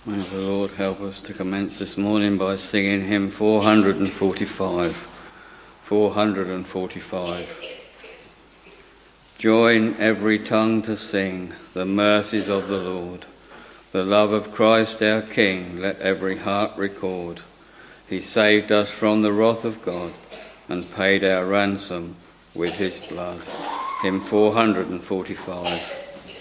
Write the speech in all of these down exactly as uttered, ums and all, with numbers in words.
May the Lord help us to commence this morning by singing hymn four hundred forty-five. four hundred forty-five. Join every tongue to sing the mercies of the Lord. The love of Christ our King let every heart record. He saved us from the wrath of God and paid our ransom with his blood. Hymn four hundred forty-five.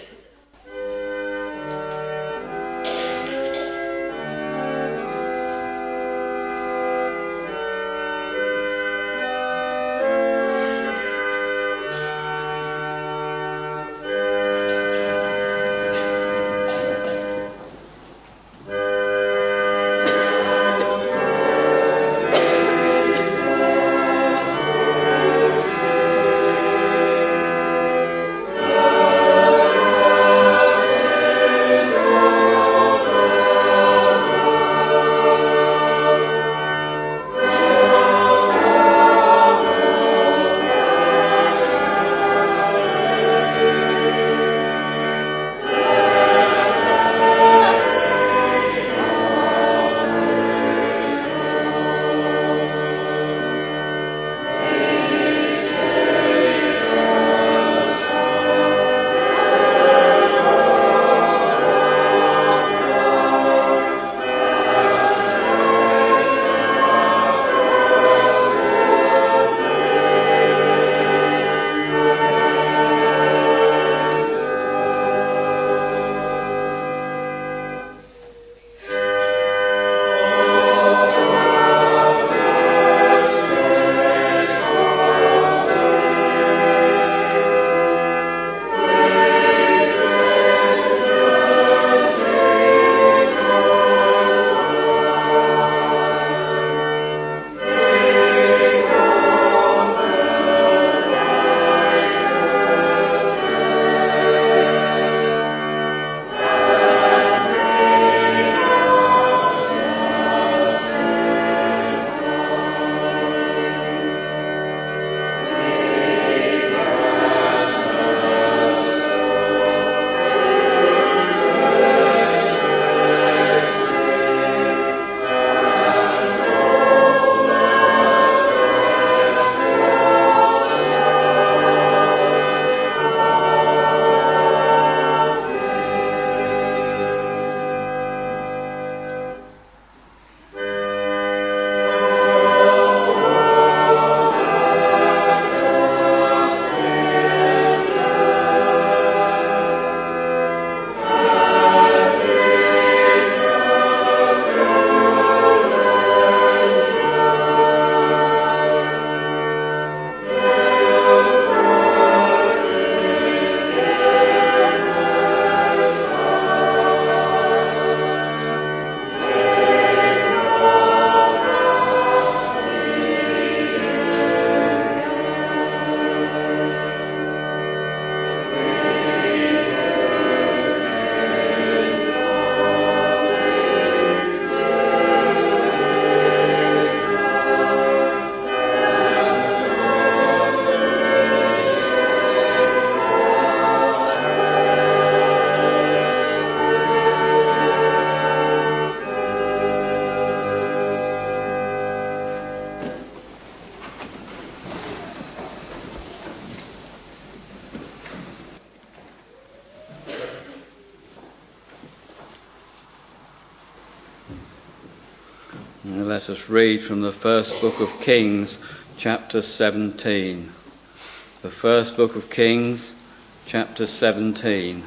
Now let us read from the first book of Kings, chapter seventeen. The first book of Kings, chapter seventeen.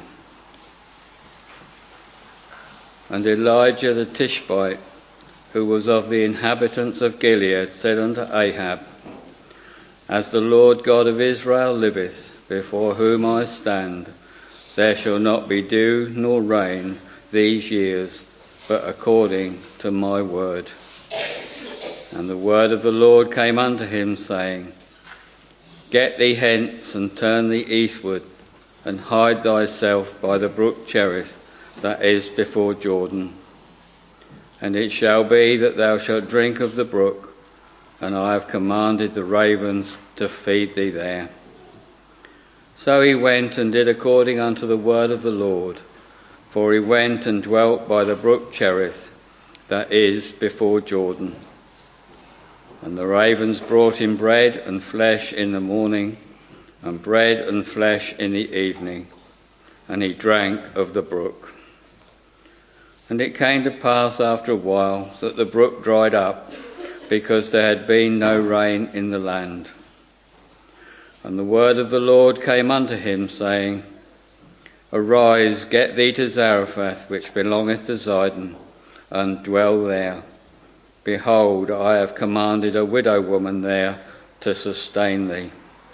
And Elijah the Tishbite, who was of the inhabitants of Gilead, said unto Ahab, As the Lord God of Israel liveth, before whom I stand, there shall not be dew nor rain these years, but according to my word. And the word of the Lord came unto him, saying, Get thee hence, and turn thee eastward, and hide thyself by the brook Cherith, that is before Jordan. And it shall be that thou shalt drink of the brook, and I have commanded the ravens to feed thee there. So he went and did according unto the word of the Lord. for he went and dwelt by the brook Cherith, that is, before Jordan. And the ravens brought him bread and flesh in the morning, and bread and flesh in the evening, and he drank of the brook. And it came to pass after a while that the brook dried up, because there had been no rain in the land. And the word of the Lord came unto him, saying, Arise, get thee to Zarephath, which belongeth to Zidon, and dwell there. Behold, I have commanded a widow woman there to sustain thee.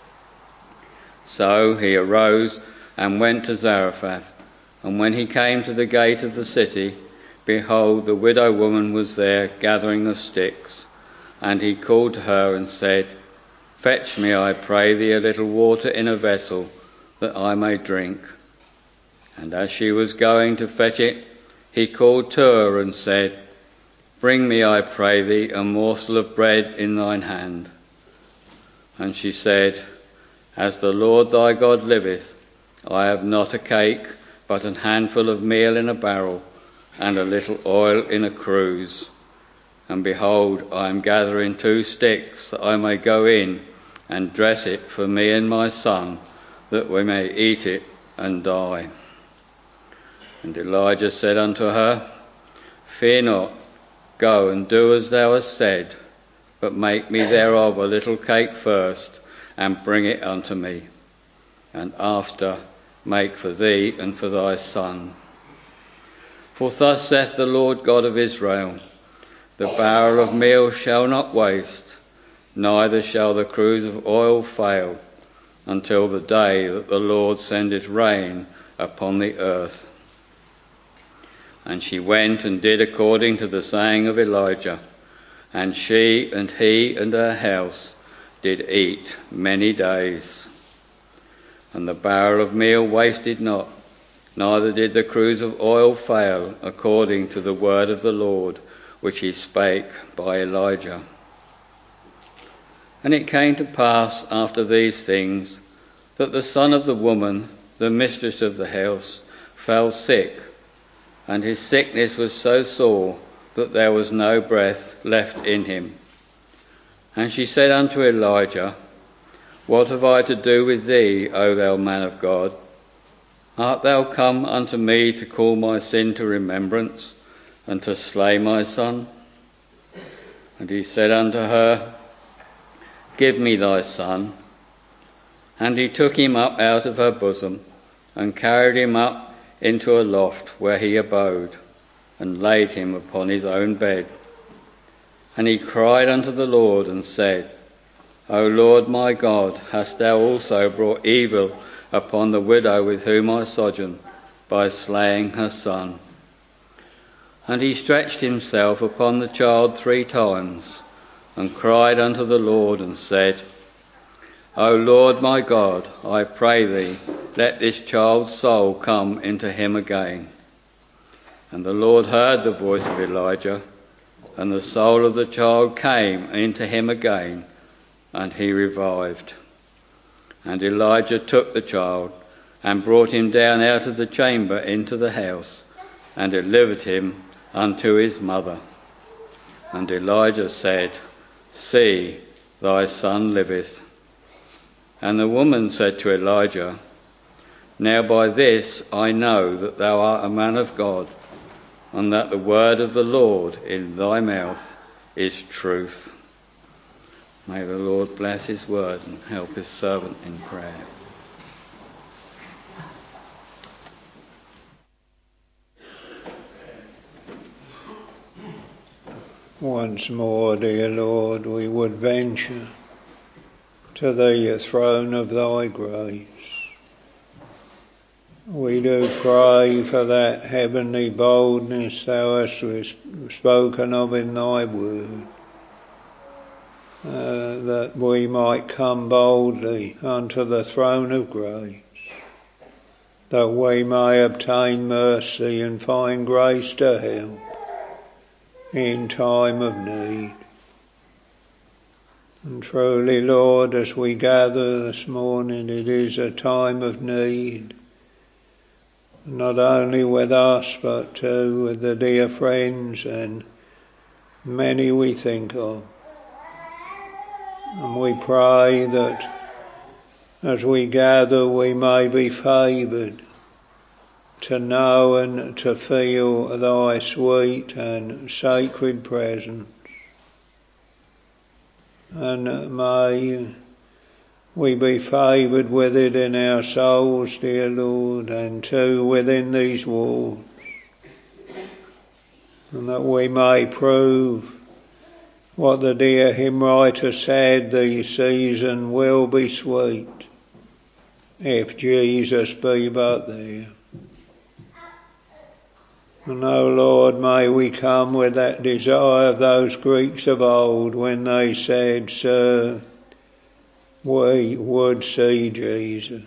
So he arose and went to Zarephath, and when he came to the gate of the city, behold, the widow woman was there gathering of sticks. And he called to her and said, Fetch me, I pray thee, a little water in a vessel, that I may drink. And as she was going to fetch it, he called to her and said, Bring me, I pray thee, a morsel of bread in thine hand. And she said, As the Lord thy God liveth, I have not a cake, but an handful of meal in a barrel, and a little oil in a cruse. And behold, I am gathering two sticks, that I may go in and dress it for me and my son, that we may eat it and die. And Elijah said unto her, Fear not, go and do as thou hast said, but make me thereof a little cake first, and bring it unto me, and after make for thee and for thy son. For thus saith the Lord God of Israel, The barrel of meal shall not waste, neither shall the cruse of oil fail, until the day that the Lord sendeth rain upon the earth. And she went and did according to the saying of Elijah, and she and he and her house did eat many days. And the barrel of meal wasted not, neither did the cruse of oil fail, according to the word of the Lord, which he spake by Elijah. And it came to pass after these things, that the son of the woman, the mistress of the house, fell sick, and his sickness was so sore that there was no breath left in him. And she said unto Elijah, What have I to do with thee, O thou man of God? Art thou come unto me to call my sin to remembrance, and to slay my son? And he said unto her, Give me thy son. And he took him up out of her bosom, and carried him up into a loft where he abode, and laid him upon his own bed. And he cried unto the Lord, and said, O Lord my God, hast thou also brought evil upon the widow with whom I sojourn, by slaying her son? And he stretched himself upon the child three times, and cried unto the Lord, and said, O Lord my God, I pray thee, let this child's soul come into him again. And the Lord heard the voice of Elijah, and the soul of the child came into him again, and he revived. And Elijah took the child, and brought him down out of the chamber into the house, and delivered him unto his mother. And Elijah said, See, thy son liveth. And the woman said to Elijah, Now by this I know that thou art a man of God, and that the word of the Lord in thy mouth is truth. May the Lord bless his word and help his servant in prayer. Once more, dear Lord, we would venture to thee a throne of thy grace. We do pray for that heavenly boldness thou hast spoken of in thy word, uh, that we might come boldly unto the throne of grace, that we may obtain mercy and find grace to help in time of need. And truly, Lord, as we gather this morning, it is a time of need. not only with us but too with the dear friends and many we think of. And we pray that as we gather we may be favoured to know and to feel thy sweet and sacred presence. And may we be favoured with it in our souls, dear Lord, and too within these walls, and that we may prove what the dear hymn writer said, the season will be sweet if Jesus be but there. And oh Lord, may we come with that desire of those Greeks of old when they said, Sir, we would see Jesus.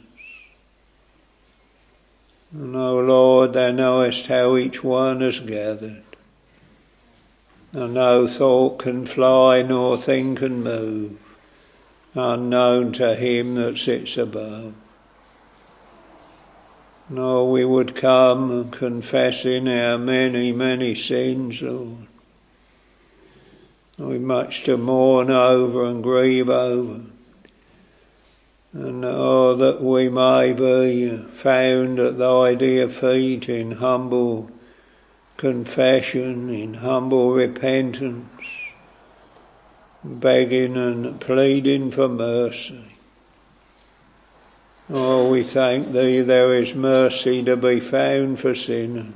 And oh Lord, thou knowest how each one is gathered, and no thought can fly nor thing can move unknown to him that sits above. Nor we would come confessing our many, many sins, Lord. We've much to mourn over and grieve over. And oh, that we may be found at thy dear feet in humble confession, in humble repentance, begging and pleading for mercy. Oh, we thank thee there is mercy to be found for sinners.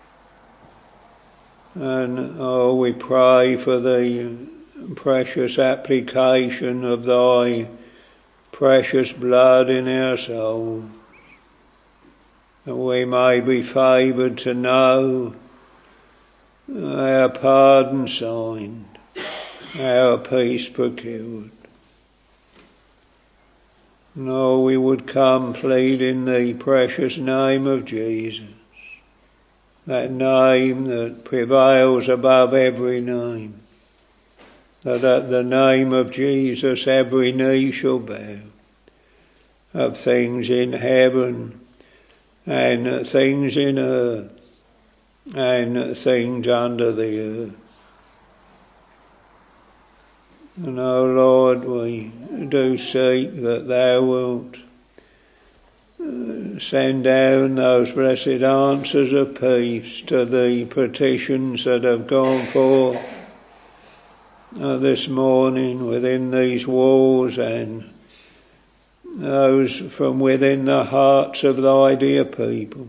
And oh, we pray for the precious application of thy precious blood in our souls, that we may be favoured to know our pardon signed, our peace procured. No, we would come pleading the precious name of Jesus, that name that prevails above every name, that at the name of Jesus every knee shall bow, of things in heaven and things in earth and things under the earth. And oh Lord, we do seek that thou wilt send down those blessed answers of peace to the petitions that have gone forth uh, this morning within these walls, and those from within the hearts of thy dear people.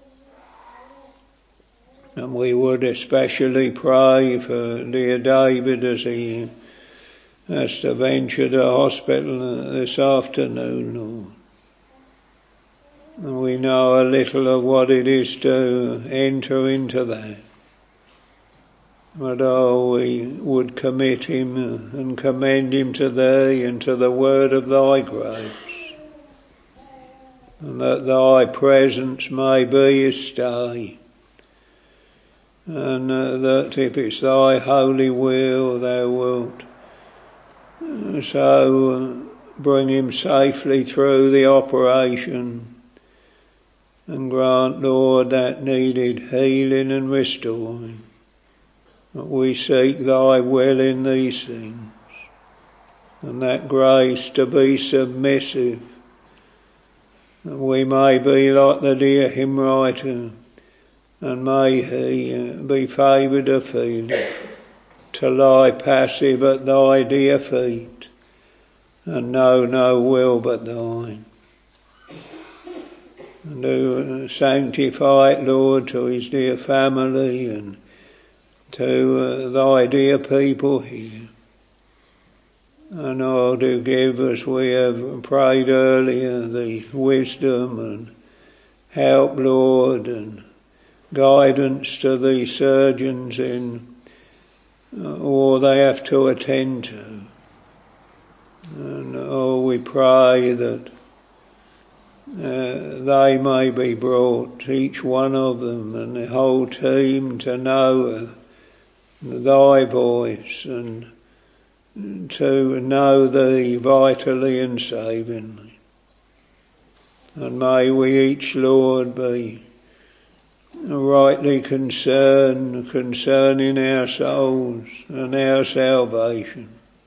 And we would especially pray for dear David as he has to venture to hospital this afternoon, Lord. And we know a little of what it is to enter into that. But oh, we would commit him and commend him to thee and to the word of thy grace, and that thy presence may be his stay, and uh, that if it's thy holy will, thou wilt uh, so uh, bring him safely through the operation, and grant, Lord, that needed healing and restoring. That we seek thy will in these things, and that grace to be submissive, that we may be like the dear hymn writer, and may he be favoured of feeling, to lie passive at thy dear feet, and know no will but thine. And to sanctify it, Lord, to his dear family and to uh, thy dear people here. And oh, to give, as we have prayed earlier, the wisdom and help, Lord, and guidance to the surgeons in uh, all they have to attend to. And oh, we pray that uh, they may be brought, each one of them and the whole team, to know uh, thy voice, and to know thee vitally and savingly. And may we each, Lord, be rightly concerned concerning our souls and our salvation.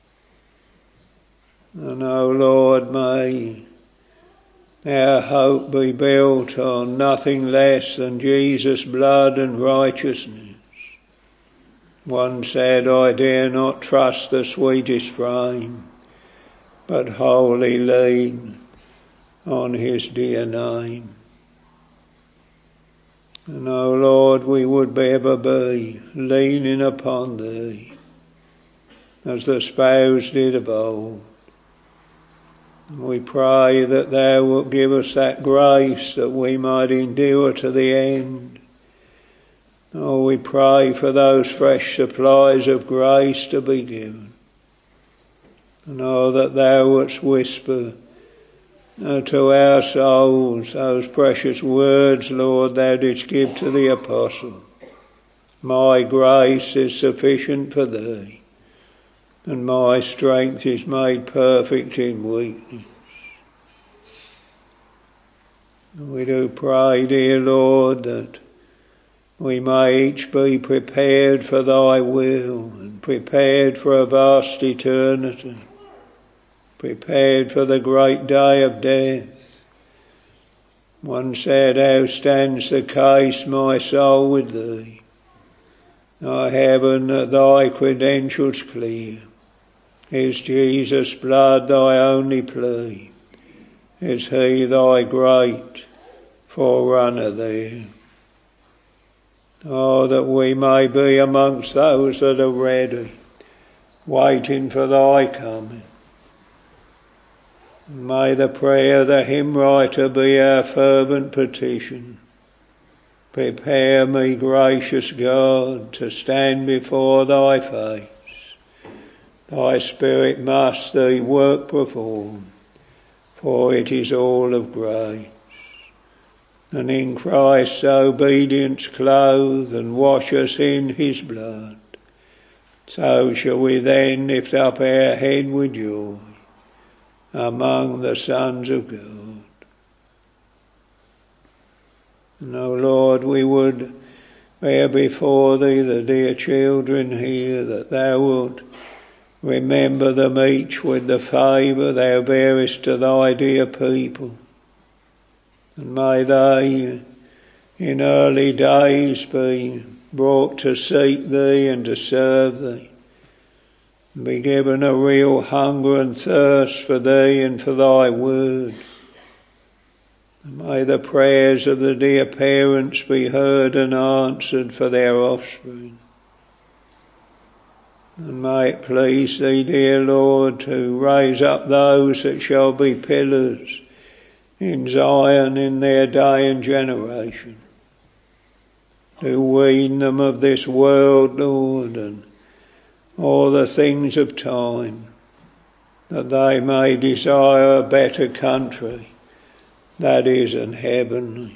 And, O Lord, may our hope be built on nothing less than Jesus' blood and righteousness. One said, I dare not trust the sweetest frame, but wholly lean on his dear name. And, O Lord, we would ever be leaning upon thee, as the spouse did of old. We pray that thou wilt give us that grace that we might endure to the end. Oh, we pray for those fresh supplies of grace to be given. And oh, that thou wouldst whisper uh, to our souls those precious words, Lord, thou didst give to the apostle. My grace is sufficient for thee, and my strength is made perfect in weakness. We do pray, dear Lord, that we may each be prepared for thy will and prepared for a vast eternity, prepared for the great day of death. One said, how stands the case, my soul, with thee? I heaven that thy credentials clear. Is Jesus' blood thy only plea? Is he thy great forerunner there? Oh, that we may be amongst those that are ready, waiting for thy coming. May the prayer of the hymn writer be our fervent petition. Prepare me, gracious God, to stand before thy face. Thy Spirit must thee work perform, for it is all of grace. And in Christ's obedience clothe and wash us in his blood. So shall we then lift up our head with joy among the sons of God. And, O Lord, we would bear before thee the dear children here, that thou wilt remember them each with the favour thou bearest to thy dear people. And may they in early days be brought to seek thee and to serve thee, and be given a real hunger and thirst for thee and for thy word. And may the prayers of the dear parents be heard and answered for their offspring. And may it please thee, dear Lord, to raise up those that shall be pillars in Zion in their day and generation, to wean them of this world, Lord, and all the things of time, that they may desire a better country, that is an heavenly.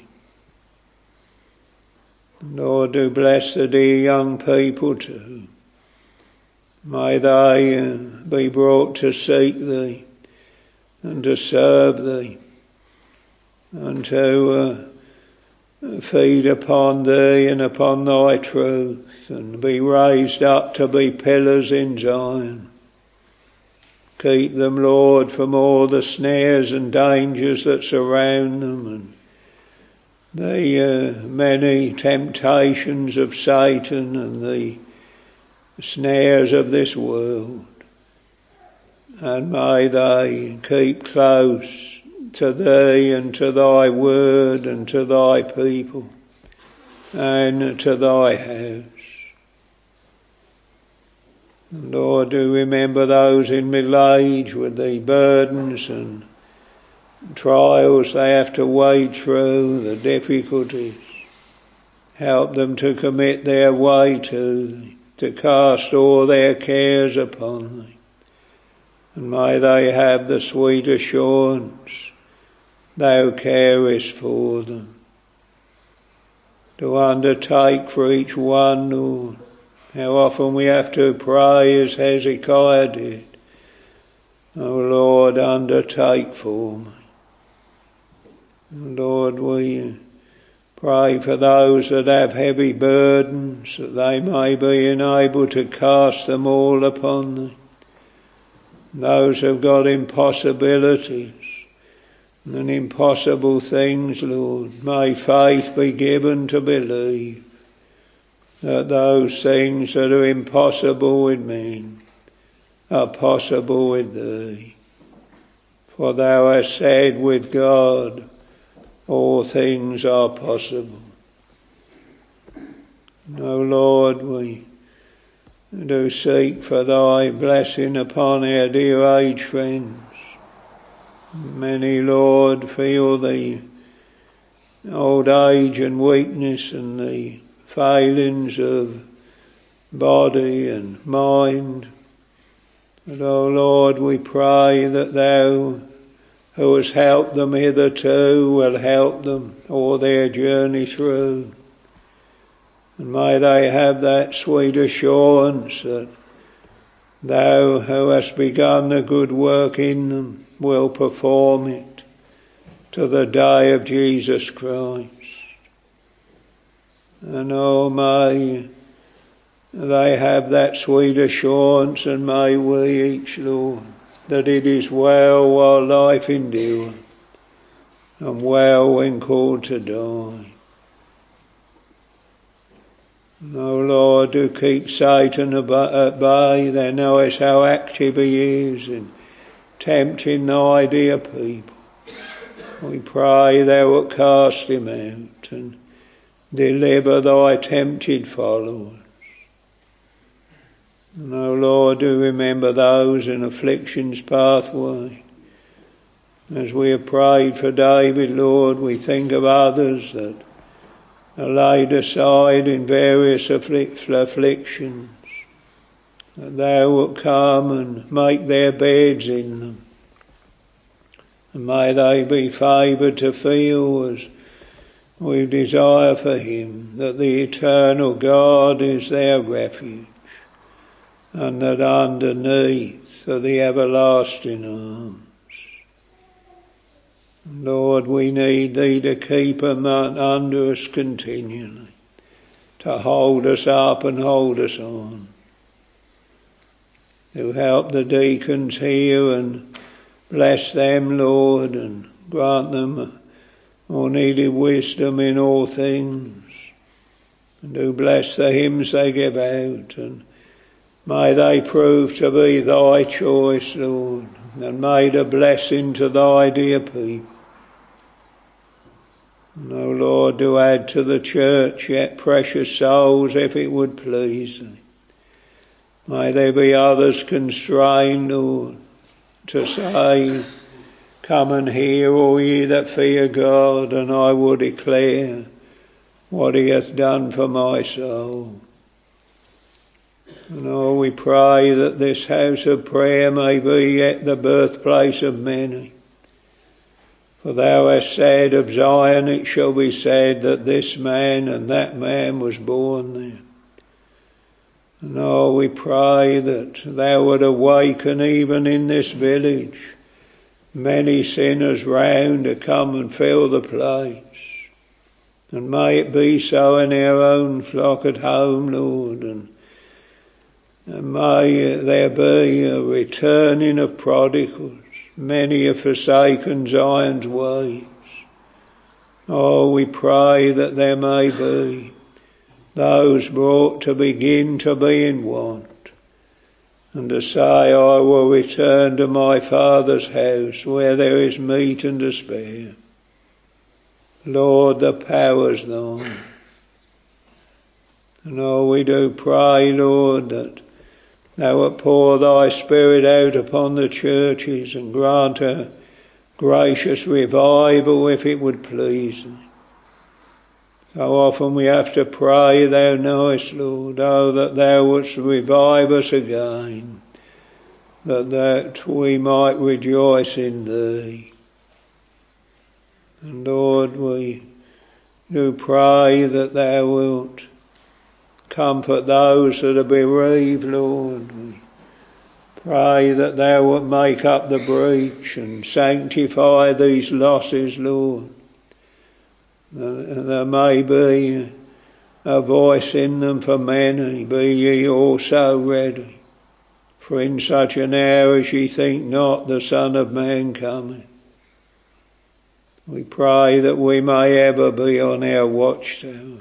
Lord, do bless the dear young people too. May they be brought to seek thee and to serve thee, and to uh, feed upon thee and upon thy truth, and be raised up to be pillars in Zion. Keep them, Lord, from all the snares and dangers that surround them, and the uh, many temptations of Satan and the snares of this world. And may they keep close to thee and to thy word and to thy people and to thy house. And Lord, do remember those in middle age with the burdens and trials they have to wade through, the difficulties. Help them to commit their way to thee, to cast all their cares upon thee. And may they have the sweet assurance thou carest for them. To undertake for each one, Lord. How often we have to pray as Hezekiah did. O Lord, undertake for me. Lord, we Pray for those that have heavy burdens, that they may be enabled to cast them all upon thee. Those who have got impossibilities and impossible things, Lord, may faith be given to believe that those things that are impossible with men are possible with thee. For thou hast said, with God all things are possible. O Lord, we do seek for thy blessing upon our dear aged friends. Many, Lord, feel the old age and weakness and the failings of body and mind. But, O Lord, we pray that thou, who hast helped them hitherto, will help them all their journey through. And may they have that sweet assurance that thou, who hast begun a good work in them, will perform it to the day of Jesus Christ. And oh, may they have that sweet assurance, and may we each, Lord, that it is well while life endures, and well when called to die. O Lord, do keep Satan at bay. Thou knowest how active he is in tempting thy dear people. We pray thou wilt cast him out and deliver thy tempted followers. And O Lord, do remember those in affliction's pathway. As we have prayed for David, Lord, we think of others that are laid aside in various afflic- afflictions, that thou wilt come and make their beds in them. And may they be favoured to feel, as we desire for him, that the eternal God is their refuge, and that underneath are the everlasting arms. Lord, we need thee to keep them under us continually, to hold us up and hold us on. To help the deacons here and bless them, Lord, and grant them all needed wisdom in all things. And do bless the hymns they give out, and may they prove to be thy choice, Lord, and made a blessing to thy dear people. And, O Lord, do add to the church yet precious souls, if it would please thee. May there be others constrained, Lord, to say, come and hear, all ye that fear God, and I will declare what he hath done for my soul. And oh, we pray that this house of prayer may be yet the birthplace of many. For thou hast said of Zion, it shall be said that this man and that man was born there. And oh, we pray that thou would awaken even in this village many sinners round to come and fill the place. And may it be so in our own flock at home, Lord, and, and may there be a returning of prodigals. Many have forsaken Zion's ways. Oh, we pray that there may be those brought to begin to be in want, and to say, I will return to my Father's house where there is meat and to spare. Lord, the power's thine. And oh, we do pray, Lord, that thou wilt pour thy Spirit out upon the churches and grant a gracious revival, if it would please thee. So often we have to pray, thou knowest, Lord, oh, that thou wouldst revive us again, that, that we might rejoice in thee. And Lord, we do pray that thou wilt comfort those that are bereaved, Lord. We pray that thou wilt make up the breach and sanctify these losses, Lord. And there may be a voice in them for many, be ye also ready. For in such an hour as ye think not, the Son of Man cometh. We pray that we may ever be on our watchtowers.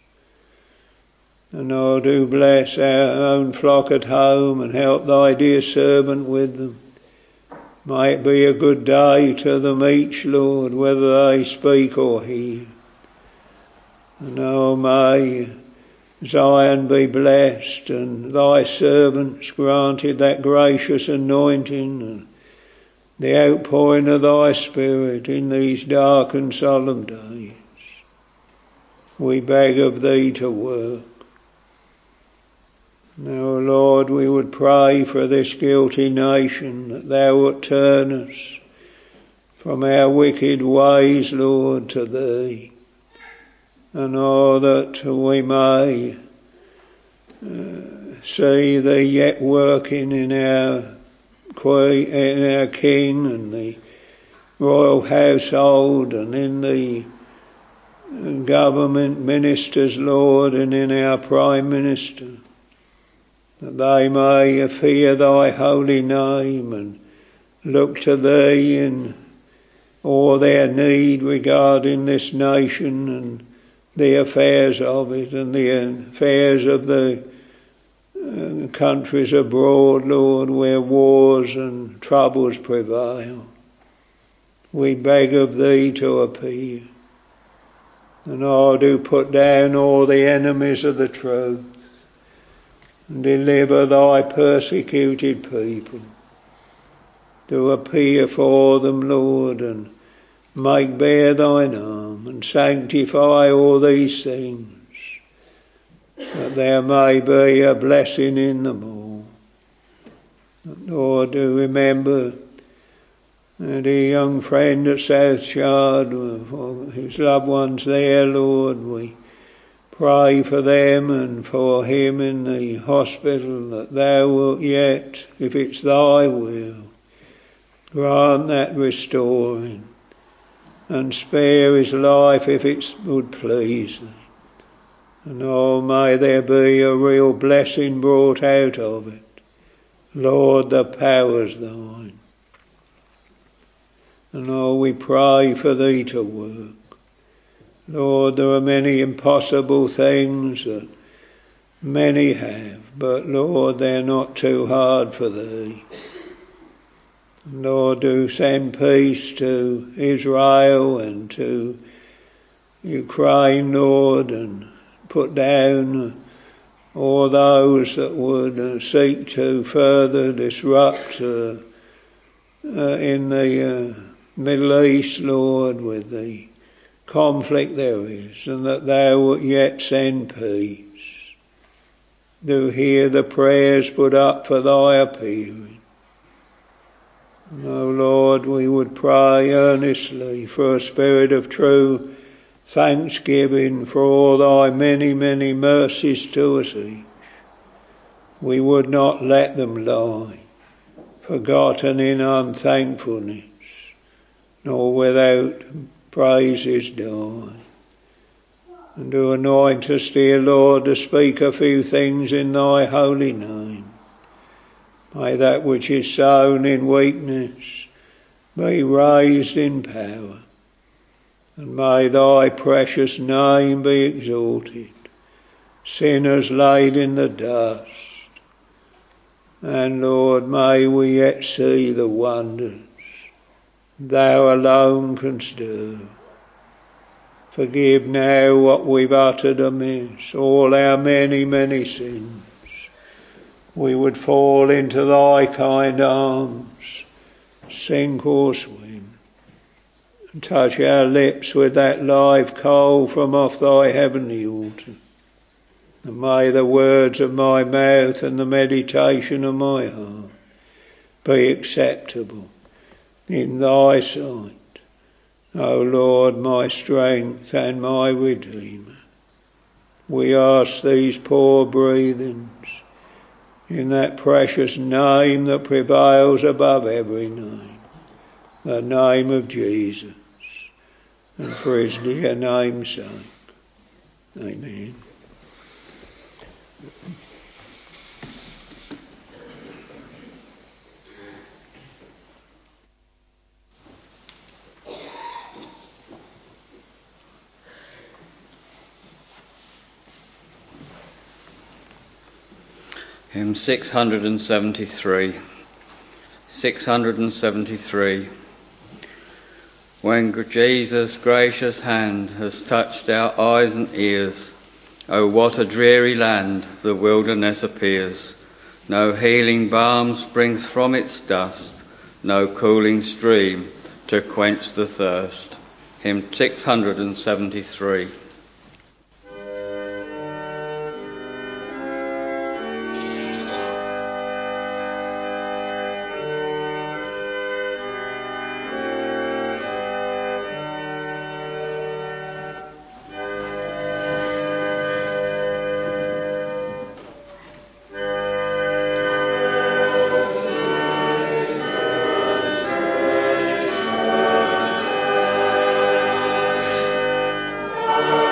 And oh, do bless our own flock at home and help thy dear servant with them. May it be a good day to them each, Lord, whether they speak or hear. And oh, may Zion be blessed and thy servants granted that gracious anointing and the outpouring of thy Spirit in these dark and solemn days. We beg of thee to work. Now, Lord, we would pray for this guilty nation, that thou wilt turn us from our wicked ways, Lord, to thee. And oh, that we may uh, see thee yet working in our queen, in our king and the royal household and in the government ministers, Lord, and in our Prime Minister, that they may fear thy holy name and look to thee in all their need regarding this nation and the affairs of it and the affairs of the uh, countries abroad, Lord, where wars and troubles prevail. We beg of thee to appear. And oh, do put down all the enemies of the truth and deliver thy persecuted people. Do appear for them, Lord, and make bare thine arm and sanctify all these things, that there may be a blessing in them all. Lord, do remember the young friend at South Shard, his loved ones there, Lord. We pray for them and for him in the hospital, that thou wilt yet, if it's thy will, grant that restoring and spare his life if it would please thee. And oh, may there be a real blessing brought out of it. Lord, the power's thine. And oh, we pray for thee to work. Lord, there are many impossible things that many have, but Lord, they're not too hard for thee. Lord, do send peace to Israel and to Ukraine, Lord, and put down all those that would seek to further disrupt uh, uh, in the uh, Middle East, Lord, with the conflict there is, and that thou wilt yet send peace. Do hear the prayers put up for thy appearing. And, O Lord, we would pray earnestly for a spirit of true thanksgiving for all thy many, many mercies to us each. We would not let them lie, forgotten in unthankfulness, nor without praises die. And do anoint us, dear Lord, to speak a few things in thy holy name. May that which is sown in weakness be raised in power, and may thy precious name be exalted. Sinners laid in the dust, and Lord, may we yet see the wonders thou alone canst do. Forgive now what we've uttered amiss, all our many, many sins. We would fall into thy kind arms, sink or swim, and touch our lips with that live coal from off thy heavenly altar. And may the words of my mouth and the meditation of my heart be acceptable in thy sight, O Lord, my strength and my Redeemer. We ask these poor breathings in that precious name that prevails above every name, the name of Jesus. and for his dear name's sake. Amen. Hymn six hundred seventy-three. six hundred seventy-three. When Jesus' gracious hand has touched our eyes and ears, oh, what a dreary land the wilderness appears. No healing balm springs from its dust, no cooling stream to quench the thirst. Hymn six hundred seventy-three. Amen.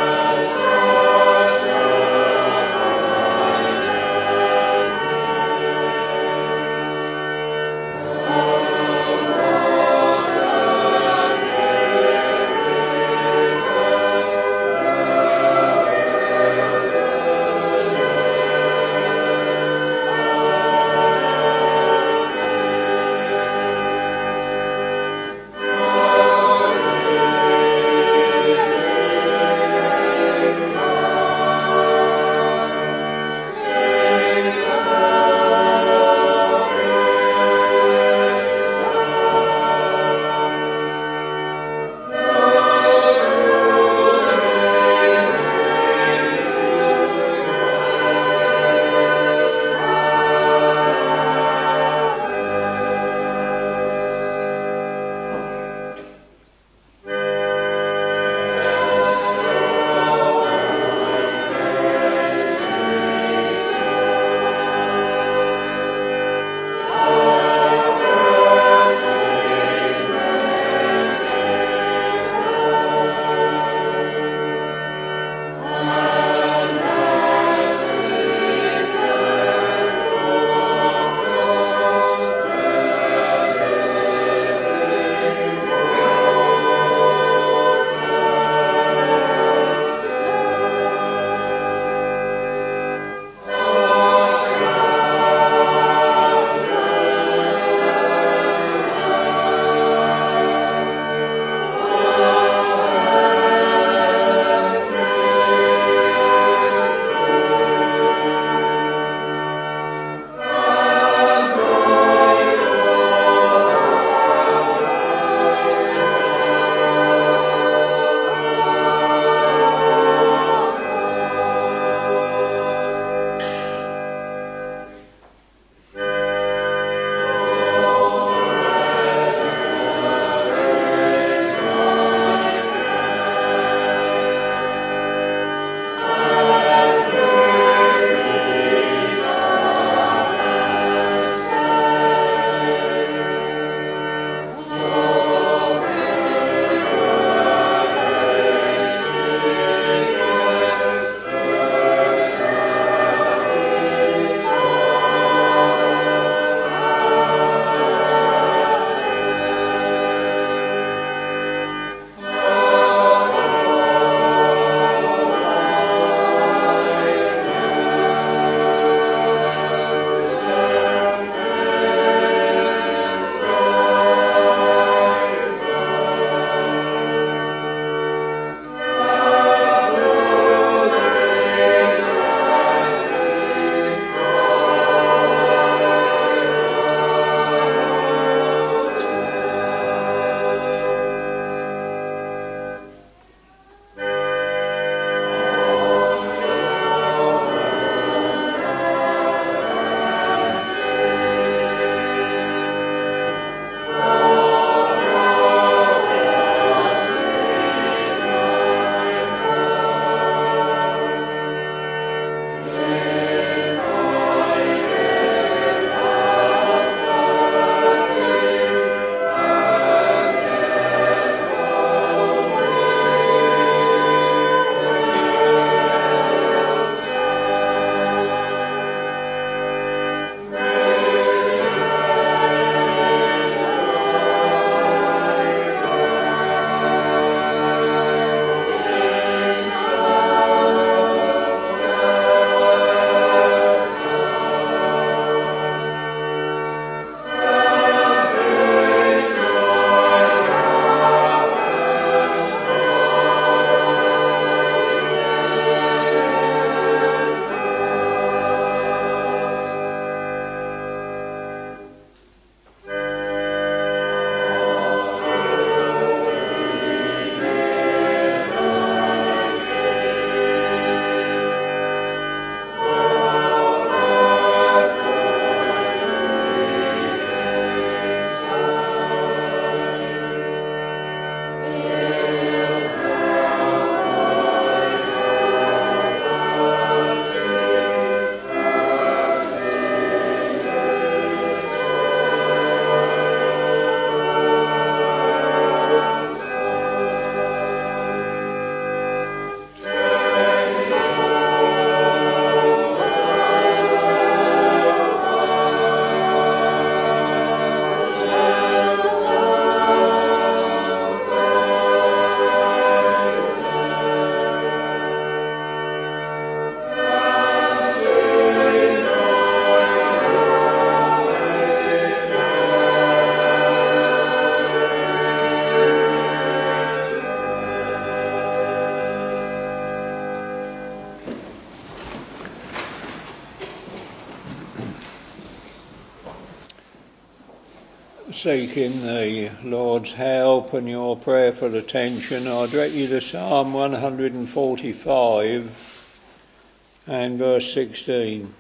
seeking the Lord's help and your prayerful attention, I direct you to Psalm one forty-five and verse sixteen.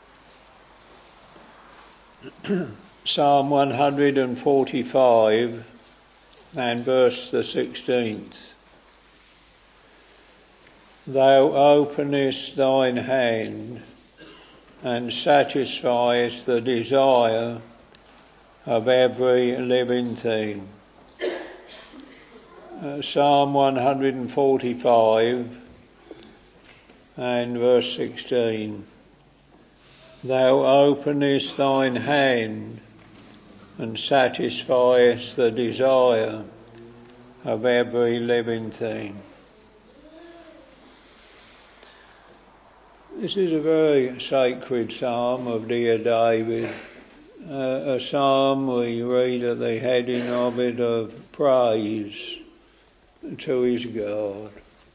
Psalm one forty-five and verse the sixteenth. Thou openest thine hand and satisfiest the desire of every living thing. Uh, Psalm one forty-five and verse sixteen. Thou openest thine hand and satisfiest the desire of every living thing. This is a very sacred psalm of dear David, uh, a psalm we read at the heading of it of praise to his God.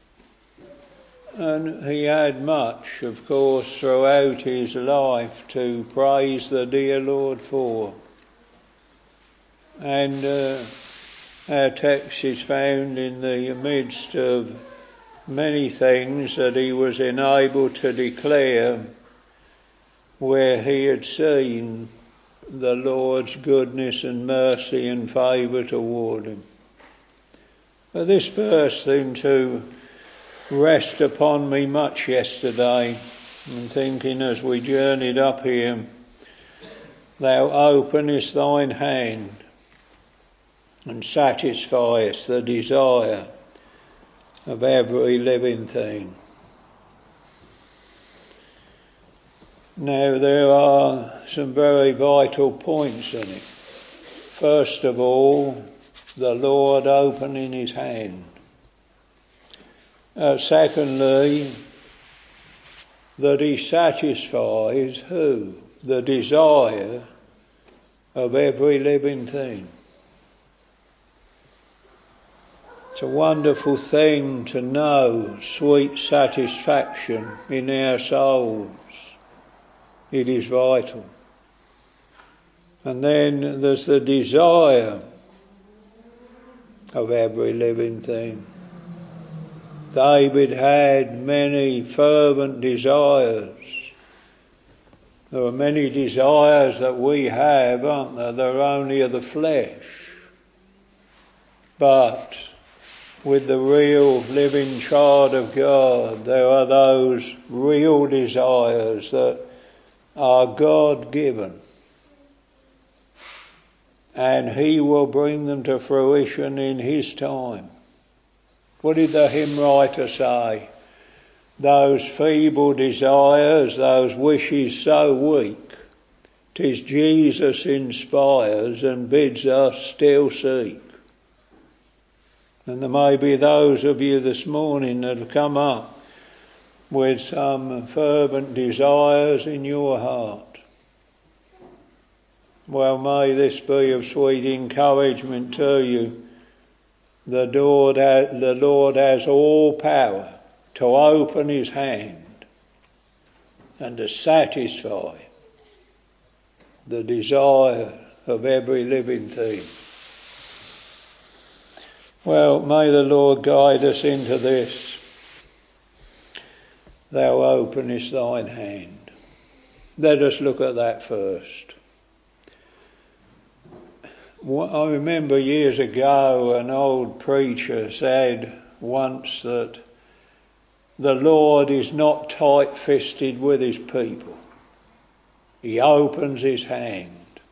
And he had much, of course, throughout his life to praise the dear Lord for. And uh, our text is found in the midst of many things that he was enabled to declare where he had seen the Lord's goodness and mercy and favour toward him. But this verse seemed to rest upon me much yesterday, and thinking as we journeyed up here, thou openest thine hand and satisfiest the desire of every living thing. Now there are some very vital points in it. First of all, the Lord opening his hand. Uh, secondly, that he satisfies who? The desire of every living thing. It's a wonderful thing to know sweet satisfaction in our souls. It is vital. And then there's the desire of every living thing. David had many fervent desires. There are many desires that we have, aren't there? They're only of the flesh. But with the real living child of God, there are those real desires that are God-given. And he will bring them to fruition in his time. What did the hymn writer say? Those feeble desires, those wishes so weak, 'tis Jesus inspires and bids us still seek. And there may be those of you this morning that have come up with some fervent desires in your heart. Well, may this be of sweet encouragement to you. The Lord has, the Lord has all power to open his hand and to satisfy the desire of every living thing. Well, may the Lord guide us into this. Thou openest thine hand. Let us look at that first. I remember years ago an old preacher said once that the Lord is not tight-fisted with his people. He opens his hand.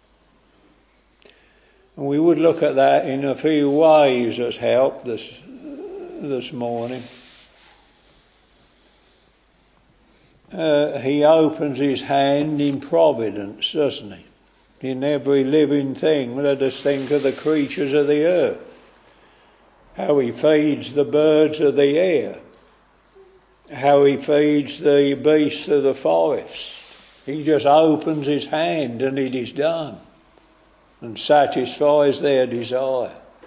And we would look at that in a few ways as help this, this morning. Uh, he opens his hand in providence, doesn't he? In every living thing. Let us think of the creatures of the earth. How he feeds the birds of the air. How he feeds the beasts of the forest. He just opens his hand and it is done. And satisfies their desire.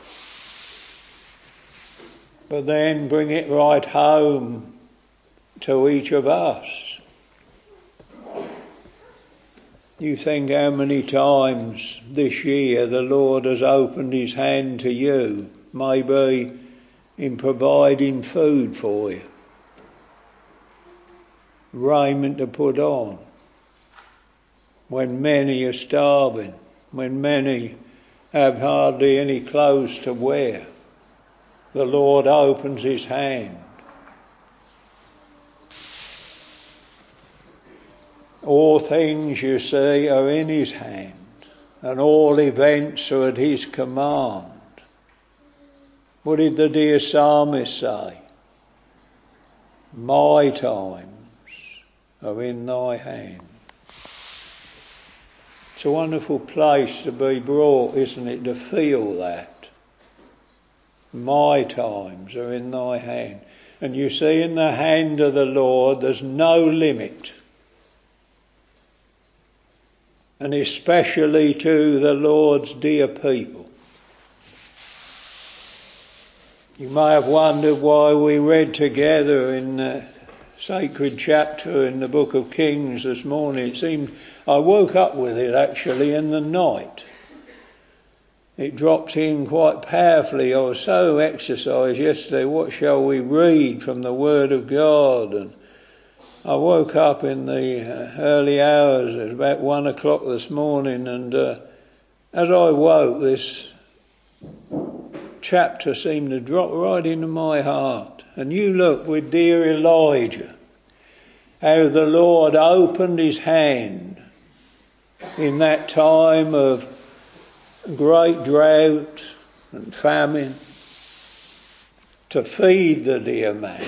But then bring it right home to each of us. You think how many times this year the Lord has opened his hand to you, maybe in providing food for you, raiment to put on, when many are starving, when many have hardly any clothes to wear. The Lord opens his hand. All things, you see, are in his hand, and all events are at his command. What did the dear psalmist say? My times are in thy hand. It's a wonderful place to be brought, isn't it, to feel that. My times are in thy hand. And you see, in the hand of the Lord there's no limit. And especially to the Lord's dear people. You may have wondered why we read together in the sacred chapter in the book of Kings this morning. It seemed I woke up with it actually in the night. It dropped in quite powerfully. I was so exercised yesterday. What shall we read from the Word of God? And I woke up in the early hours, it was about one o'clock this morning, and uh, as I woke, this chapter seemed to drop right into my heart. And you look with dear Elijah, how the Lord opened his hand in that time of great drought and famine to feed the dear man.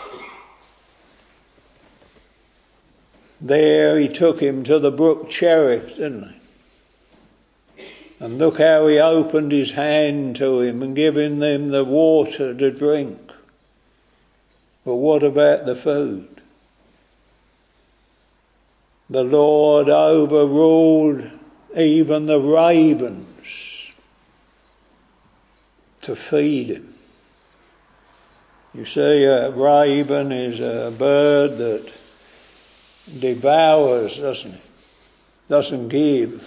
There he took him to the brook Cherith, didn't he? And look how he opened his hand to him and given them the water to drink. But what about the food? The Lord overruled even the ravens to feed him. You see, a raven is a bird that devours, doesn't it? Doesn't give.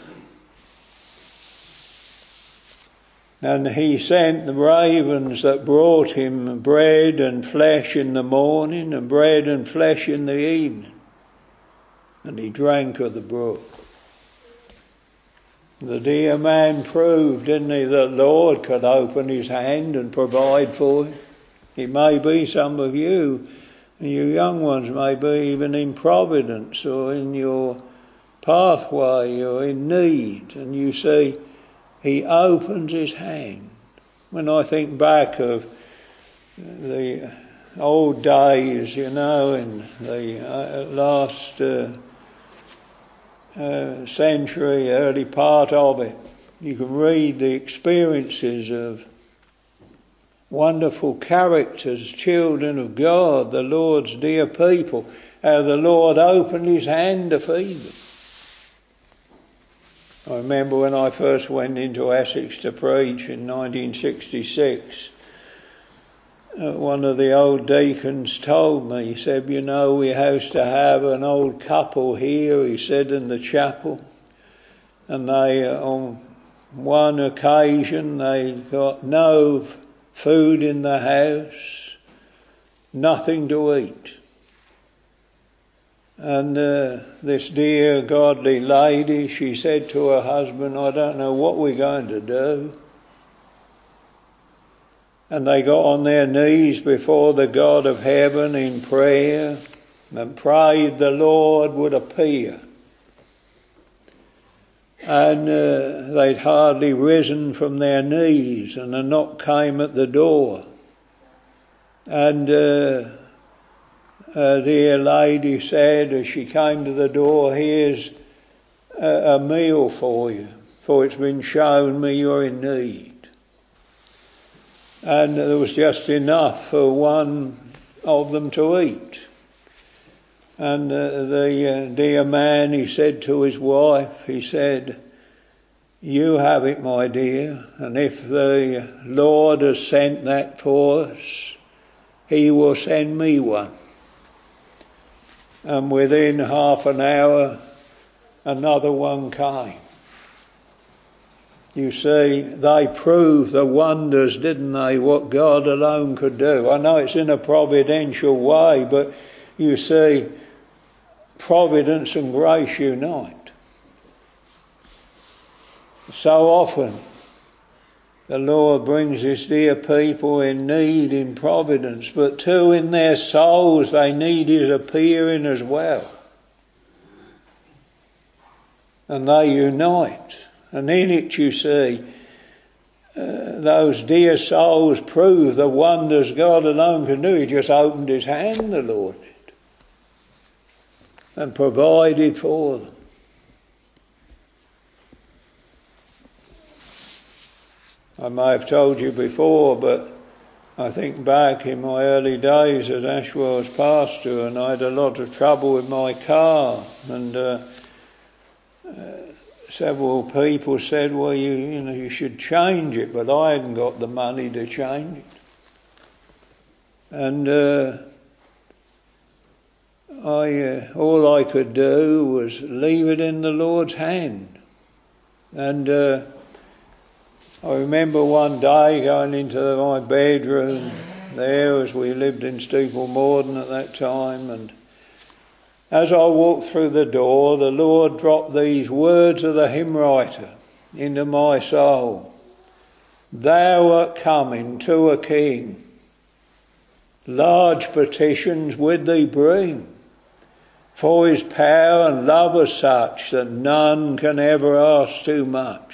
And he sent the ravens that brought him bread and flesh in the morning and bread and flesh in the evening. And he drank of the brook. The dear man proved, didn't he, that the Lord could open his hand and provide for him. It may be some of you, and you young ones may be even in providence or in your pathway or in need, and you see he opens his hand. When I think back of the old days, you know, in the uh, last uh, uh, century, early part of it, you can read the experiences of wonderful characters, children of God, the Lord's dear people, how the Lord opened his hand to feed them. I remember when I first went into Essex to preach in nineteen sixty-six, uh, one of the old deacons told me, he said, you know, we used to have an old couple here, he said, in the chapel, and they, uh, on one occasion, they got no food in the house, nothing to eat. And uh, this dear godly lady, she said to her husband, I don't know what we're going to do. And they got on their knees before the God of heaven in prayer and prayed the Lord would appear. And uh, they'd hardly risen from their knees, and a knock came at the door. And uh, a dear lady said, as she came to the door, here's a, a meal for you, for it's been shown me you're in need. And there was just enough for one of them to eat. And uh, the uh, dear man, he said to his wife, he said, you have it, my dear, and if the Lord has sent that for us, he will send me one. And within half an hour, another one came. You see, they proved the wonders, didn't they, what God alone could do. I know it's in a providential way, but you see, providence and grace unite. So often, the Lord brings his dear people in need in providence, but too in their souls they need his appearing as well. And they unite. And in it, you see, uh, those dear souls prove the wonders God alone can do. He just opened his hand, the Lord did, and provided for them. I may have told you before, but I think back in my early days as Ashwell's pastor, and I had a lot of trouble with my car, and uh, uh, several people said, well, you, you know, you should change it, but I hadn't got the money to change it. And uh, I, uh, all I could do was leave it in the Lord's hand. And uh, I remember one day going into my bedroom there, as we lived in Steeple Morden at that time, and as I walked through the door, the Lord dropped these words of the hymn writer into my soul. Thou art coming to a king, large petitions with thee bring, for his power and love are such that none can ever ask too much.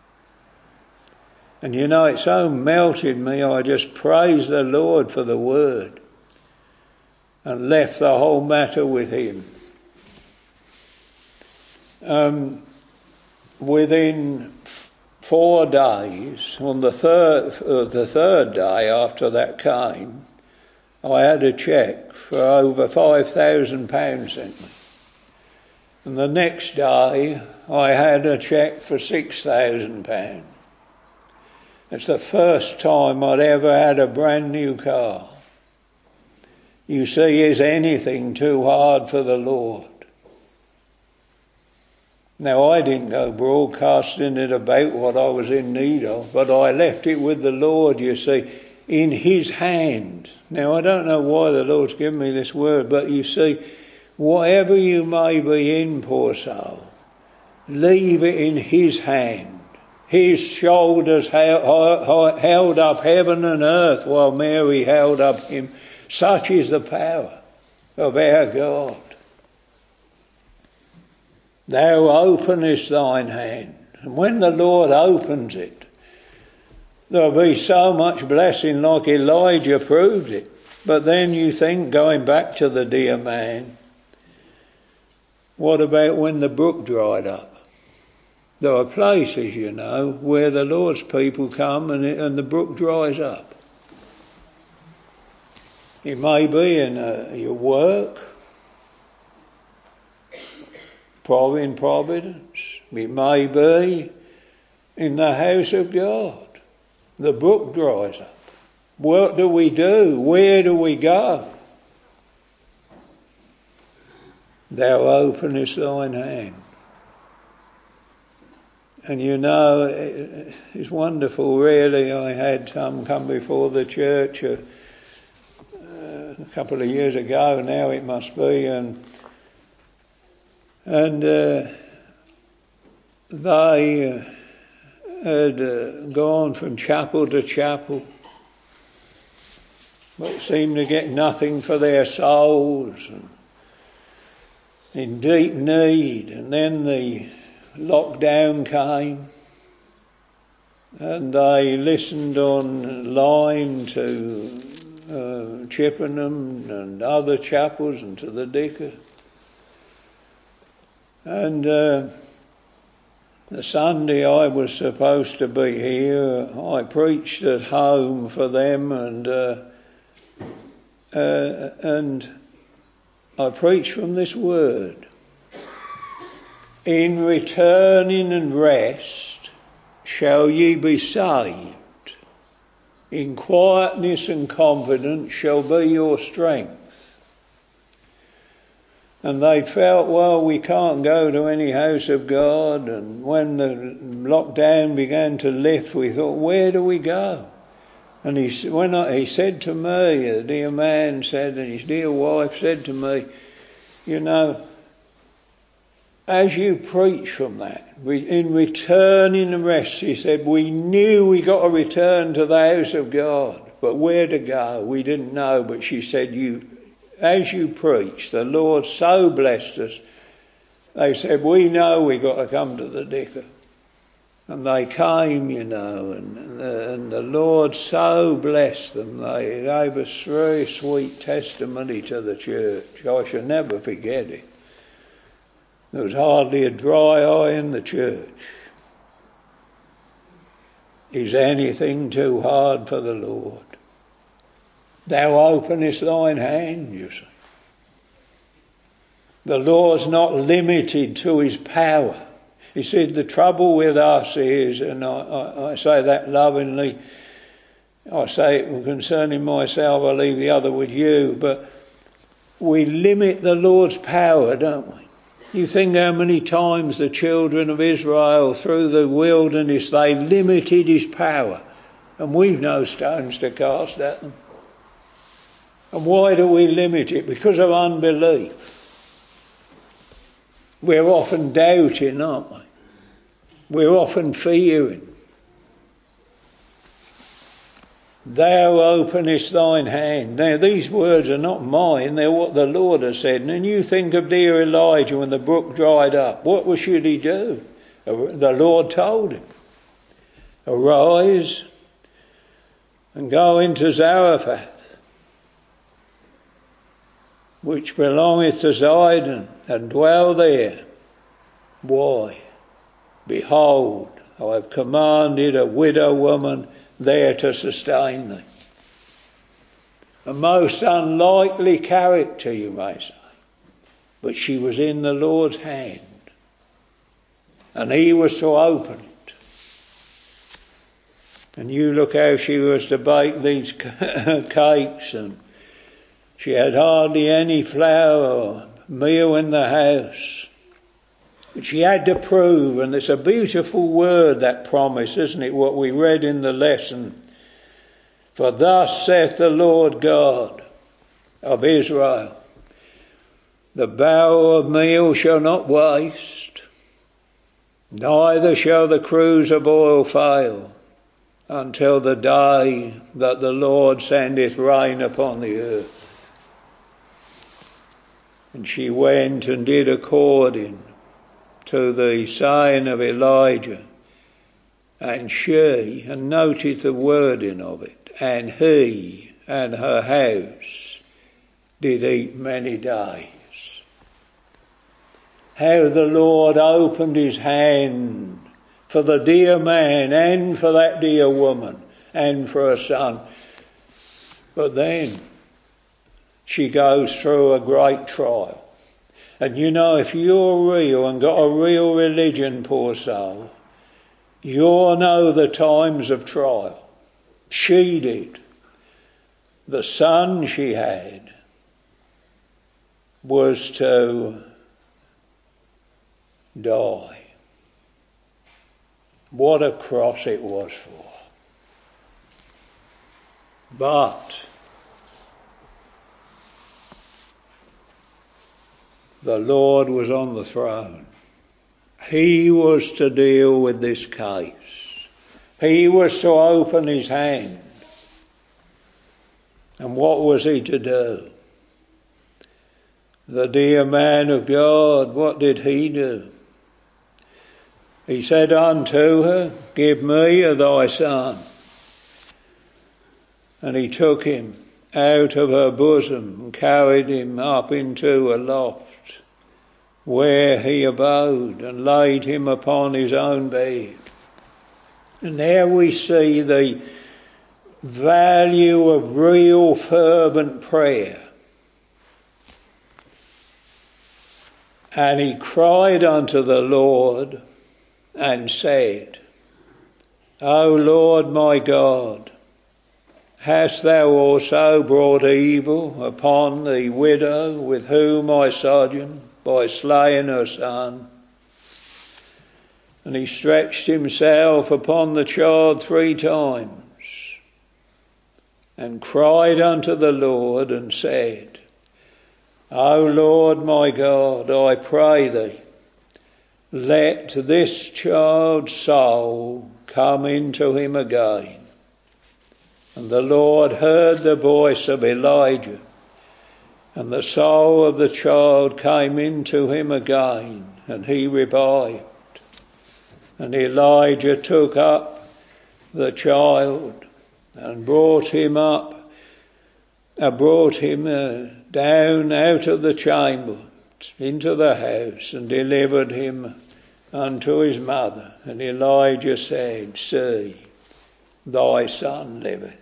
And you know, it so melted me, I just praised the Lord for the word and left the whole matter with him. Um, within four days, on the third, uh, the third day after that came, I had a cheque for over five thousand pounds sent me. And the next day, I had a cheque for six thousand pounds. It's the first time I'd ever had a brand new car. You see, is anything too hard for the Lord? Now, I didn't go broadcasting it about what I was in need of, but I left it with the Lord, you see, in his hand. Now, I don't know why the Lord's given me this word, but you see, whatever you may be in, poor soul, leave it in his hand. His shoulders held up heaven and earth while Mary held up him. Such is the power of our God. Thou openest thine hand. And when the Lord opens it, there'll be so much blessing like Elijah proved it. But then you think, going back to the dear man, what about when the brook dried up? There are places, you know, where the Lord's people come and, it, and the brook dries up. It may be in uh, your work, probably in providence. It may be in the house of God. The brook dries up. What do we do? Where do we go? Thou openest thine hand. And you know, it's wonderful really. I had some come before the church a, a couple of years ago now it must be, and and uh, they uh, had uh, gone from chapel to chapel, but seemed to get nothing for their souls, and in deep need. And then the lockdown came, and they listened online to uh, Chippenham and other chapels and to the Dicker. And uh, the Sunday I was supposed to be here, I preached at home for them, and uh, uh, and I preached from this word. In returning and rest shall ye be saved. In quietness and confidence shall be your strength. And they felt, well, we can't go to any house of God. And when the lockdown began to lift, we thought, where do we go? And he, when I, he said to me, a dear man said, and his dear wife said to me, you know, as you preach from that, we, in returning the rest, he said, we knew we got to return to the house of God, but where to go, we didn't know. But she said, you, as you preach, the Lord so blessed us. They said, we know we got to come to the Dicker. And they came, you know, and, and the Lord so blessed them. They gave us very sweet testimony to the church. I shall never forget it. There was hardly a dry eye in the church. Is anything too hard for the Lord? Thou openest thine hand, you see. The Lord's not limited to his power. He said the trouble with us is, and I, I, I say that lovingly, I say it concerning myself, I leave the other with you, but we limit the Lord's power, don't we? You think how many times the children of Israel through the wilderness, they limited his power, and we've no stones to cast at them. And why do we limit it? Because of unbelief. We're often doubting, aren't we? We're often fearing. Thou openest thine hand. Now, these words are not mine, they're what the Lord has said. And you think of dear Elijah when the brook dried up. What should he do? The Lord told him, arise and go into Zarephath, which belongeth to Zidon, and dwell there. Why? Behold, I have commanded a widow woman there to sustain thee. A most unlikely character, you may say, but she was in the Lord's hand, and he was to open it. And you look how she was to bake these cakes, and she had hardly any flour or meal in the house. But she had to prove, and it's a beautiful word, that promise, isn't it, what we read in the lesson. For thus saith the Lord God of Israel, the bowl of meal shall not waste, neither shall the cruse of oil fail, until the day that the Lord sendeth rain upon the earth. And she went and did according to the saying of Elijah, and she, and notice the wording of it, and he and her house did eat many days. How the Lord opened his hand for the dear man and for that dear woman and for her son. But then she goes through a great trial. And you know, if you're real and got a real religion, poor soul, you'll know the times of trial. She did. The son she had was to die. What a cross it was for. But the Lord was on the throne. He was to deal with this case. He was to open his hand. And what was he to do? The dear man of God, what did he do? He said unto her, give me of thy son. And he took him out of her bosom and carried him up into a loft, where he abode, and laid him upon his own bed. And there we see the value of real fervent prayer. And he cried unto the Lord and said, O Lord my God, hast thou also brought evil upon the widow with whom I sojourn by slaying her son? And he stretched himself upon the child three times, and cried unto the Lord, and said, O Lord my God, I pray thee, let this child's soul come into him again. And the Lord heard the voice of Elijah, and the soul of the child came into him again, and he revived. And Elijah took up the child and brought him up, uh, brought him uh, down out of the chamber into the house, and delivered him unto his mother. And Elijah said, See, thy son liveth.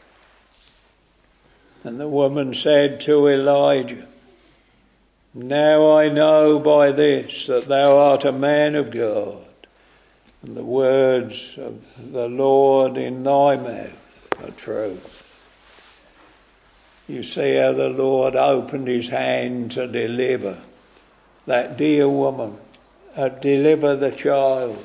And the woman said to Elijah, Now I know by this that thou art a man of God, and the words of the Lord in thy mouth are truth. You see how the Lord opened his hand to deliver that dear woman, uh, deliver the child.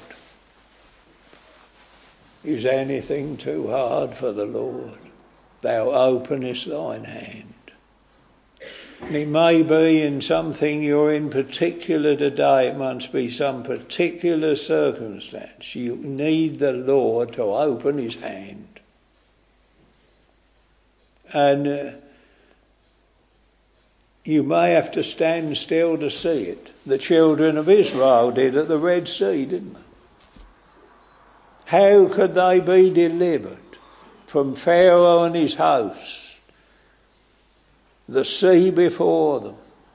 Is anything too hard for the Lord? Thou openest thine hand. And it may be in something you're in particular today, it must be some particular circumstance. You need the Lord to open his hand. And uh, you may have to stand still to see it. The children of Israel did at the Red Sea, didn't they? How could they be delivered from Pharaoh and his host? The sea before them.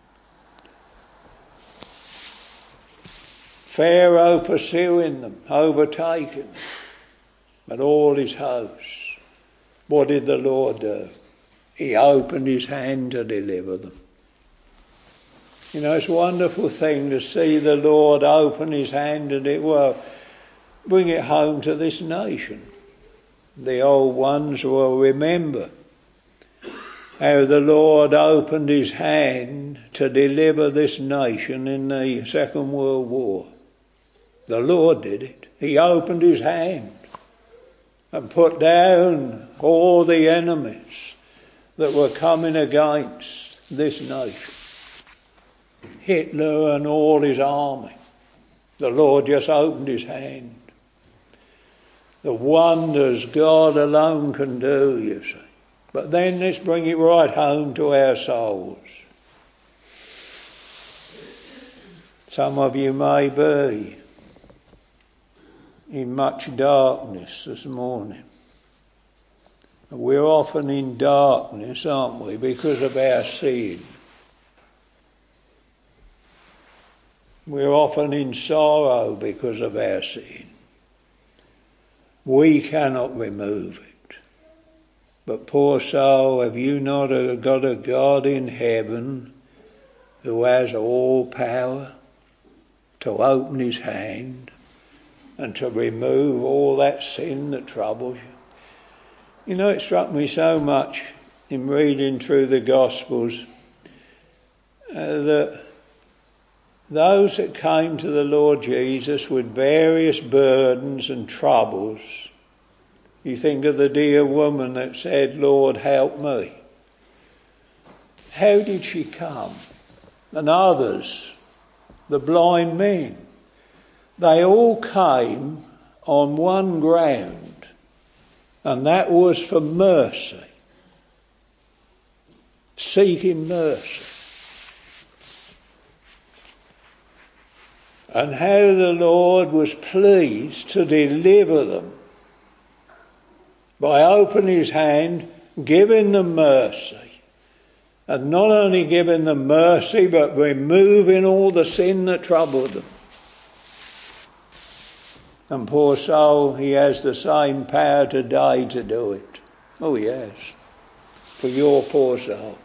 Pharaoh pursuing them, overtaking them, but all his hosts. What did the Lord do? He opened his hand to deliver them. You know, it's a wonderful thing to see the Lord open his hand and it will bring it home to this nation. The old ones will remember how the Lord opened his hand to deliver this nation in the Second World War. The Lord did it. He opened his hand and put down all the enemies that were coming against this nation. Hitler and all his army. The Lord just opened his hand. The wonders God alone can do, you see. But then let's bring it right home to our souls. Some of you may be in much darkness this morning. We're often in darkness, aren't we, because of our sin. We're often in sorrow because of our sin. We cannot remove it. But poor soul, have you not got a God in heaven who has all power to open his hand and to remove all that sin that troubles you? You know, it struck me so much in reading through the Gospels uh, that those that came to the Lord Jesus with various burdens and troubles. You think of the dear woman that said, Lord, help me. How did she come? And others, the blind men, they all came on one ground, and that was for mercy, seeking mercy. And how the Lord was pleased to deliver them by opening his hand, giving them mercy. And not only giving them mercy, but removing all the sin that troubled them. And poor soul, he has the same power today to do it. Oh, yes. For your poor soul.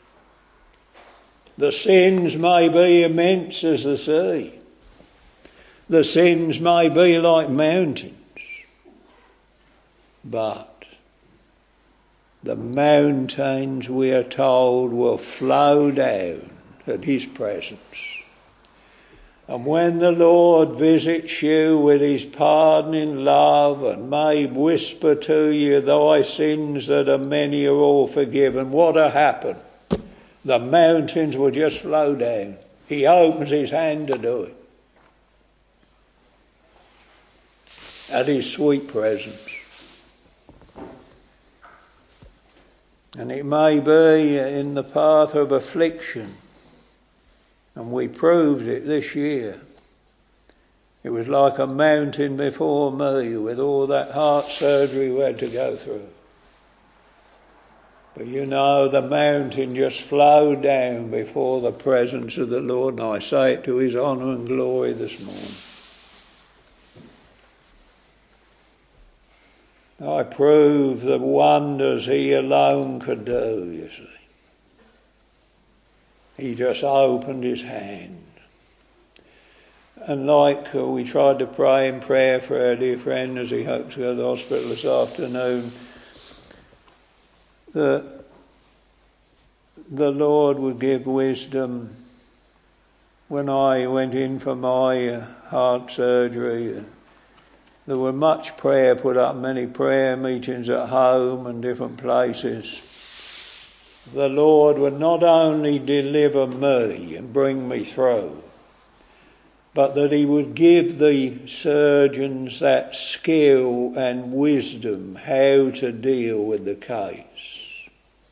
The sins may be immense as the sea. The sins may be like mountains. But the mountains, we are told, will flow down at his presence. And when the Lord visits you with his pardoning love and may whisper to you, thy sins that are many are all forgiven, what'll happen? The mountains will just flow down. He opens his hand to do it. At his sweet presence. And it may be in the path of affliction. And we proved it this year. It was like a mountain before me with all that heart surgery we had to go through. But you know, the mountain just flowed down before the presence of the Lord. And I say it to his honour and glory this morning. I prove the wonders he alone could do, you see. He just opened his hand. And like uh, we tried to pray in prayer for our dear friend as he hopes to go to the hospital this afternoon, that the Lord would give wisdom. When I went in for my uh, heart surgery, uh, there were much prayer put up, many prayer meetings at home and different places. The Lord would not only deliver me and bring me through, but that he would give the surgeons that skill and wisdom how to deal with the case.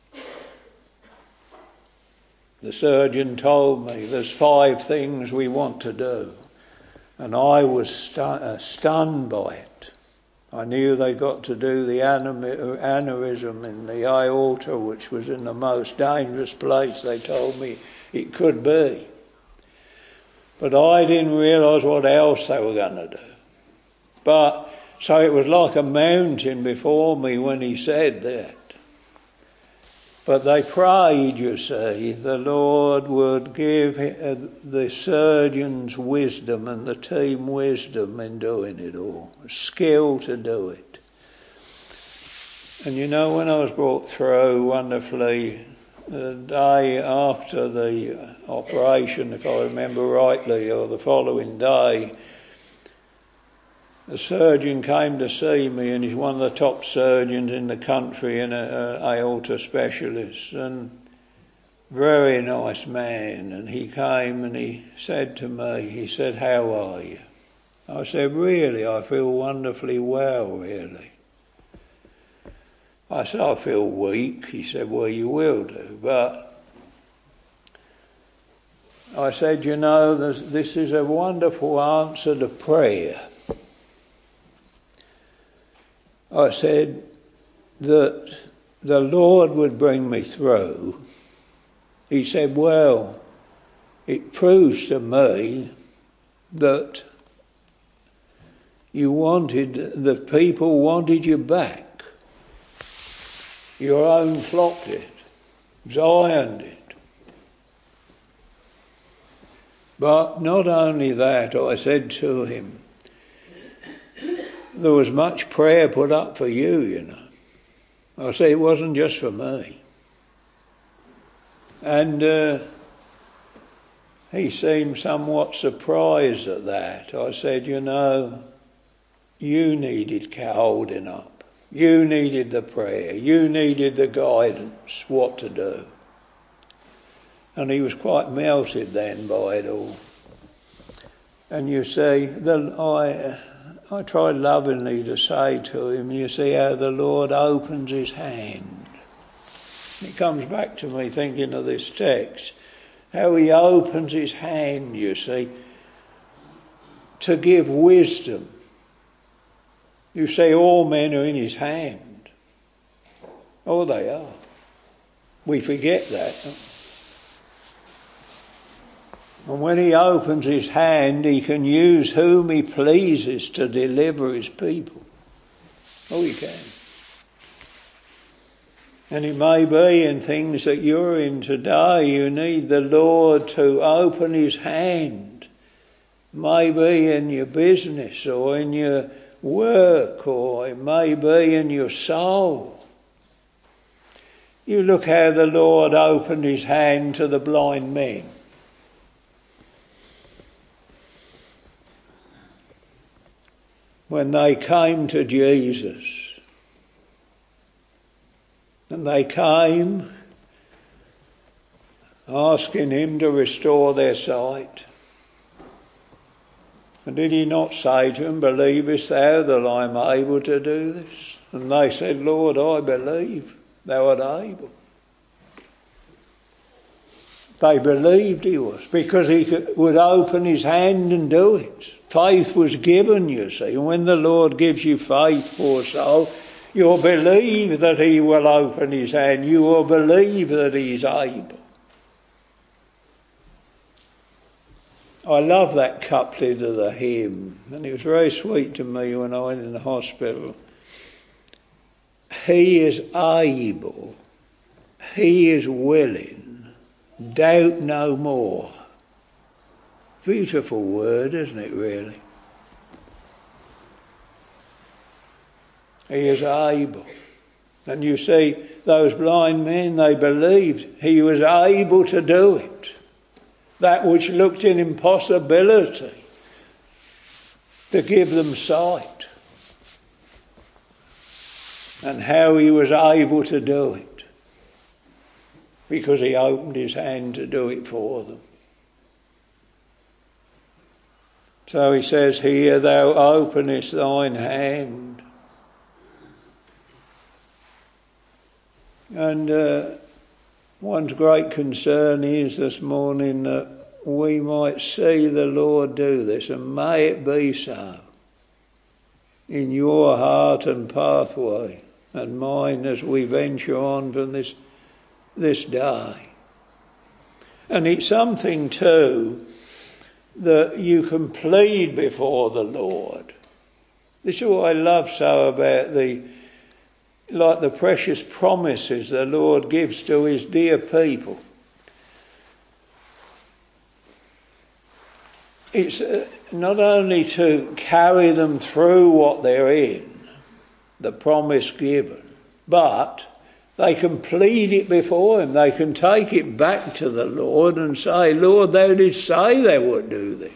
The surgeon told me there's five things we want to do, and I was stu- uh, stunned by it. I knew they got to do the aneurysm in the aorta, which was in the most dangerous place they told me it could be. But I didn't realise what else they were going to do. But so it was like a mountain before me when he said that. But they prayed, you see, the Lord would give the surgeons wisdom and the team wisdom in doing it all, skill to do it. And you know, when I was brought through wonderfully, the day after the operation, if I remember rightly, or the following day, the surgeon came to see me, and he's one of the top surgeons in the country and an aorta specialist, and very nice man. And he came and he said to me, he said, how are you? I said, really, I feel wonderfully well, really. I said, I feel weak. He said, well, you will do. But I said, you know, this, this is a wonderful answer to prayer. I said that the Lord would bring me through. He said, well, it proves to me that you wanted, the people wanted you back. Your own flock did. Zion did. But not only that, I said to him, there was much prayer put up for you, you know. I said, it wasn't just for me. And uh, he seemed somewhat surprised at that. I said, you know, you needed holding up. You needed the prayer. You needed the guidance, what to do. And he was quite melted then by it all. And you see, the, I... I tried lovingly to say to him, you see how the Lord opens his hand. It comes back to me thinking of this text, how he opens his hand, you see, to give wisdom. You see, all men are in his hand. Oh, they are. We forget that. And when he opens his hand, he can use whom he pleases to deliver his people. Oh, he can. And it may be in things that you're in today, you need the Lord to open his hand. Maybe in your business or in your work, or it may be in your soul. You look how the Lord opened his hand to the blind men. When they came to Jesus, and they came asking him to restore their sight. And did he not say to them, believest thou that I am able to do this? And they said, Lord, I believe thou art able. They believed he was, because he could, would open his hand and do it. Faith was given, you see. And when the Lord gives you faith, poor soul, you'll believe that he will open his hand. You will believe that he's able. I love that couplet of the hymn, and it was very sweet to me when I went in the hospital. He is able, he is willing, doubt no more. Beautiful word, isn't it, really? He is able. And you see, those blind men, they believed he was able to do it. That which looked an impossibility, to give them sight. And how he was able to do it. Because he opened his hand to do it for them. So he says, here thou openest thine hand. And uh, one's great concern is this morning that we might see the Lord do this, and may it be so in your heart and pathway and mine as we venture on from this, this day. And it's something too that you can plead before the Lord. This is what I love so about the like the precious promises the Lord gives to his dear people. It's not only to carry them through what they're in, the promise given, but they can plead it before him. They can take it back to the Lord and say, Lord, thou didst say thou would do this.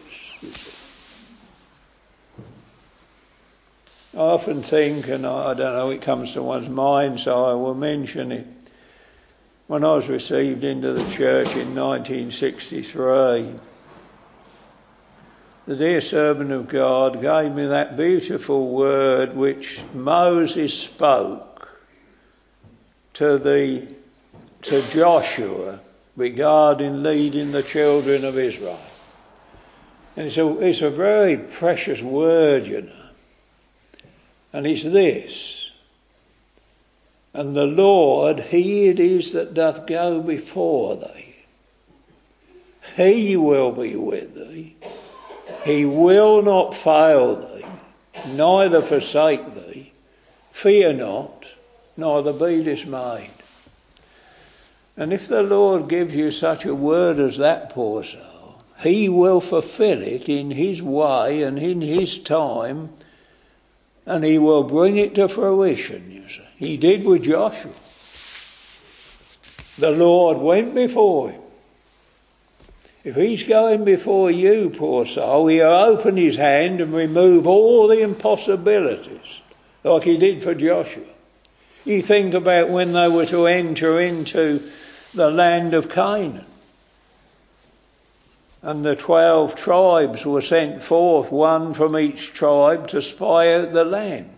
I often think, and I don't know, it comes to one's mind, so I will mention it. When I was received into the church in nineteen sixty-three, the dear servant of God gave me that beautiful word which Moses spoke to the to Joshua regarding leading the children of Israel. And it's a, it's a very precious word, you know. And it's this: and the Lord, he it is that doth go before thee. He will be with thee. He will not fail thee, neither forsake thee. Fear not, neither be dismayed. And if the Lord gives you such a word as that, poor soul, he will fulfill it in his way and in his time, and he will bring it to fruition, you see. He did with Joshua. The Lord went before him. If he's going before you, poor soul, he'll open his hand and remove all the impossibilities, like he did for Joshua. You think about when they were to enter into the land of Canaan. And the twelve tribes were sent forth, one from each tribe, to spy out the land.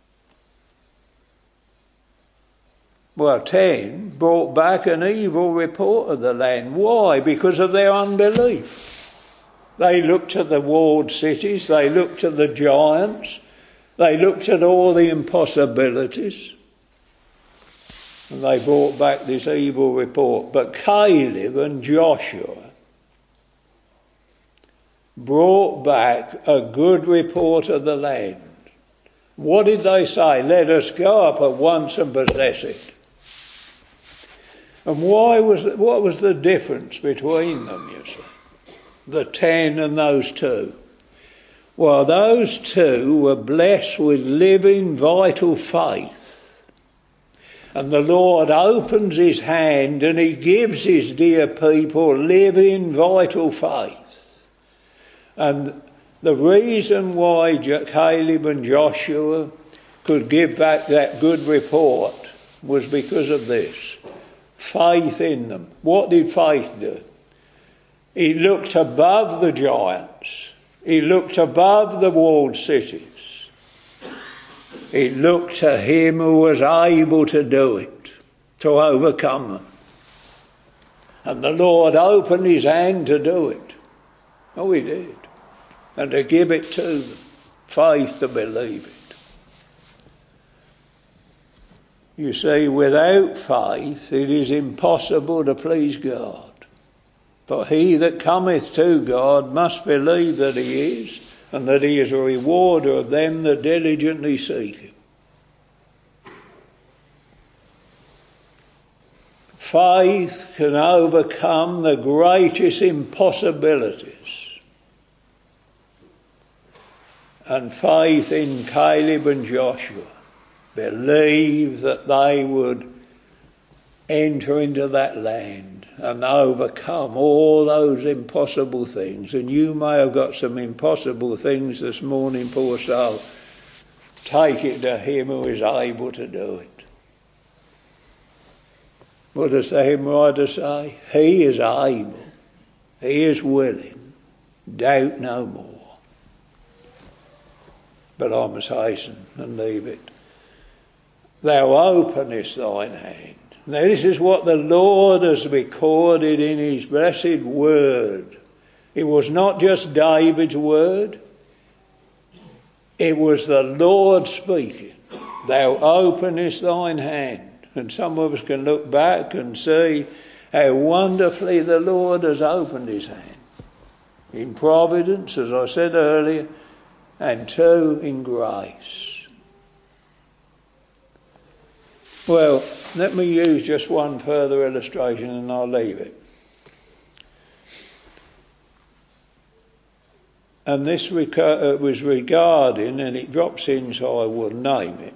Well, ten brought back an evil report of the land. Why? Because of their unbelief. They looked at the walled cities, they looked at the giants, they looked at all the impossibilities, and they brought back this evil report. But Caleb and Joshua brought back a good report of the land. What did they say? Let us go up at once and possess it. And why was it, what was the difference between them, you see? The ten and those two. Well, those two were blessed with living, vital faith. And the Lord opens his hand and he gives his dear people living, vital faith. And the reason why Caleb and Joshua could give back that good report was because of this. Faith in them. What did faith do? He looked above the giants. He looked above the walled cities. He looked to him who was able to do it, to overcome them. And the Lord opened his hand to do it. Oh, he did. And to give it to them. Faith to believe it. You see, without faith it is impossible to please God. For he that cometh to God must believe that he is, and that he is a rewarder of them that diligently seek him. Faith can overcome the greatest impossibilities. And faith in Caleb and Joshua believed that they would enter into that land and overcome all those impossible things. And you may have got some impossible things this morning, poor soul. Take it to him who is able to do it. What does the hymn writer say? He is able. He is willing. Doubt no more. But I must hasten and leave it. Thou openest thine hand. Now this is what the Lord has recorded in his blessed word. It was not just David's word. It was the Lord speaking. Thou openest thine hand. And some of us can look back and see how wonderfully the Lord has opened his hand. In providence, as I said earlier, and two, in grace. Well, let me use just one further illustration and I'll leave it. And this rec- was regarding, and it drops in so I will name it,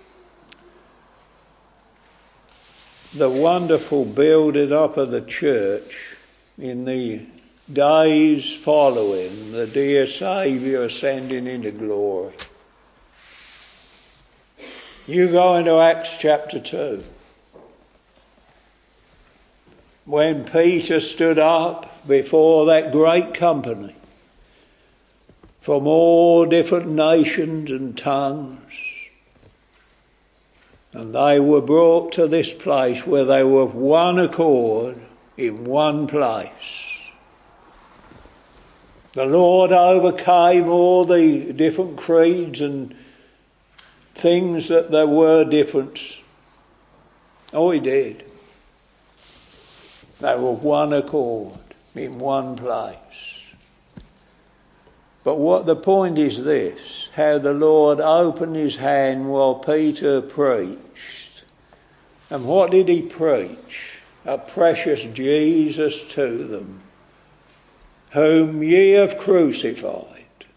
the wonderful building up of the church in the days following the dear Saviour ascending into glory. You go into Acts chapter two. When Peter stood up before that great company from all different nations and tongues, and they were brought to this place where they were of one accord in one place. The Lord overcame all the different creeds and things that there were different. Oh, he did. They were of one accord in one place. But what the point is this, how the Lord opened his hand while Peter preached. And what did he preach? A precious Jesus to them, whom ye have crucified.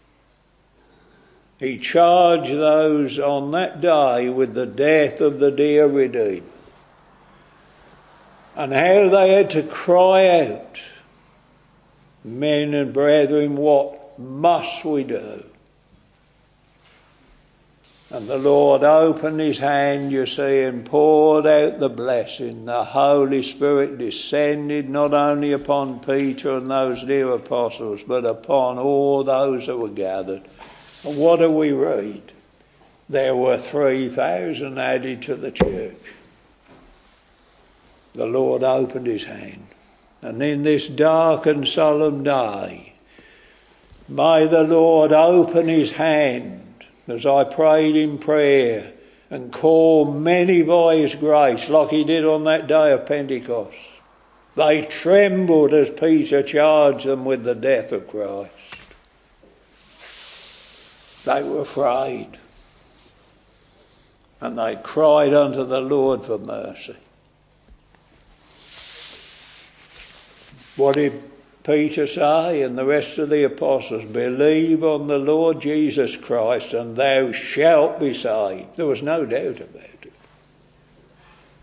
He charged those on that day with the death of the dear Redeemer. And how they had to cry out, men and brethren, what must we do? And the Lord opened his hand, you see, and poured out the blessing. The Holy Spirit descended not only upon Peter and those dear apostles, but upon all those that were gathered. And what do we read? There were three thousand added to the church. The Lord opened his hand. And in this dark and solemn day, may the Lord open his hand as I prayed in prayer and call many by his grace like he did on that day of Pentecost. They trembled as Peter charged them with the death of Christ. They were afraid. And they cried unto the Lord for mercy. What did Peter say and the rest of the apostles? Believe on the Lord Jesus Christ and thou shalt be saved. There was no doubt about it.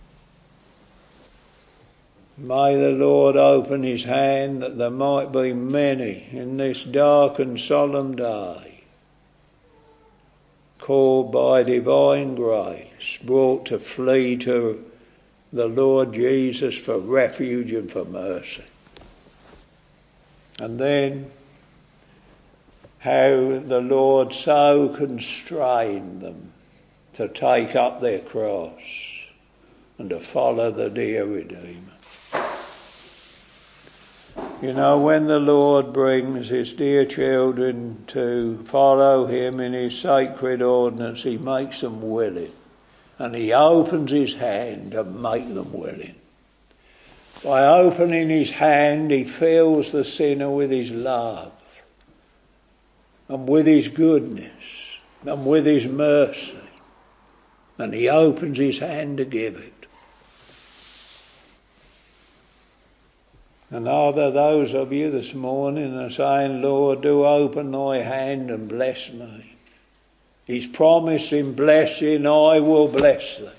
May the Lord open his hand that there might be many in this dark and solemn day, called by divine grace, brought to flee to the Lord Jesus for refuge and for mercy. And then how the Lord so constrained them to take up their cross and to follow the dear Redeemer. You know, when the Lord brings his dear children to follow him in his sacred ordinance, he makes them willing. And he opens his hand to make them willing. By opening his hand, he fills the sinner with his love and with his goodness and with his mercy. And he opens his hand to give it. And are there those of you this morning that are saying, Lord, do open thy hand and bless me. He's promised in blessing, I will bless thee.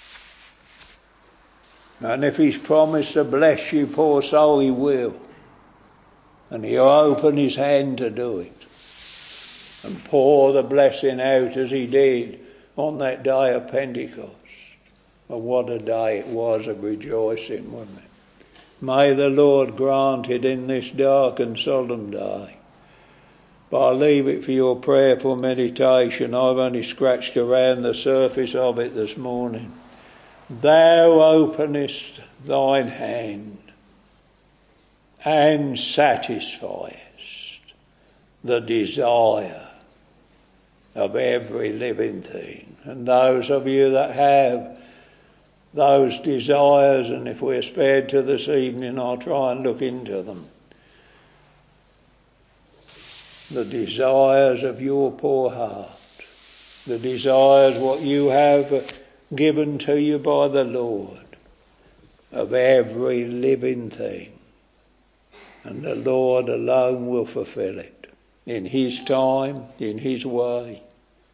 And if he's promised to bless you, poor soul, he will. And he'll open his hand to do it. And pour the blessing out as he did on that day of Pentecost. And what a day it was of rejoicing, wasn't it? May the Lord grant it in this dark and solemn day. But I'll leave it for your prayerful meditation. I've only scratched around the surface of it this morning. Thou openest thine hand and satisfiest the desire of every living thing. And those of you that have those desires, and if we're spared to this evening, I'll try and look into them. The desires of your poor heart, the desires what you have given to you by the Lord, of every living thing. And the Lord alone will fulfill it, in his time, in his way.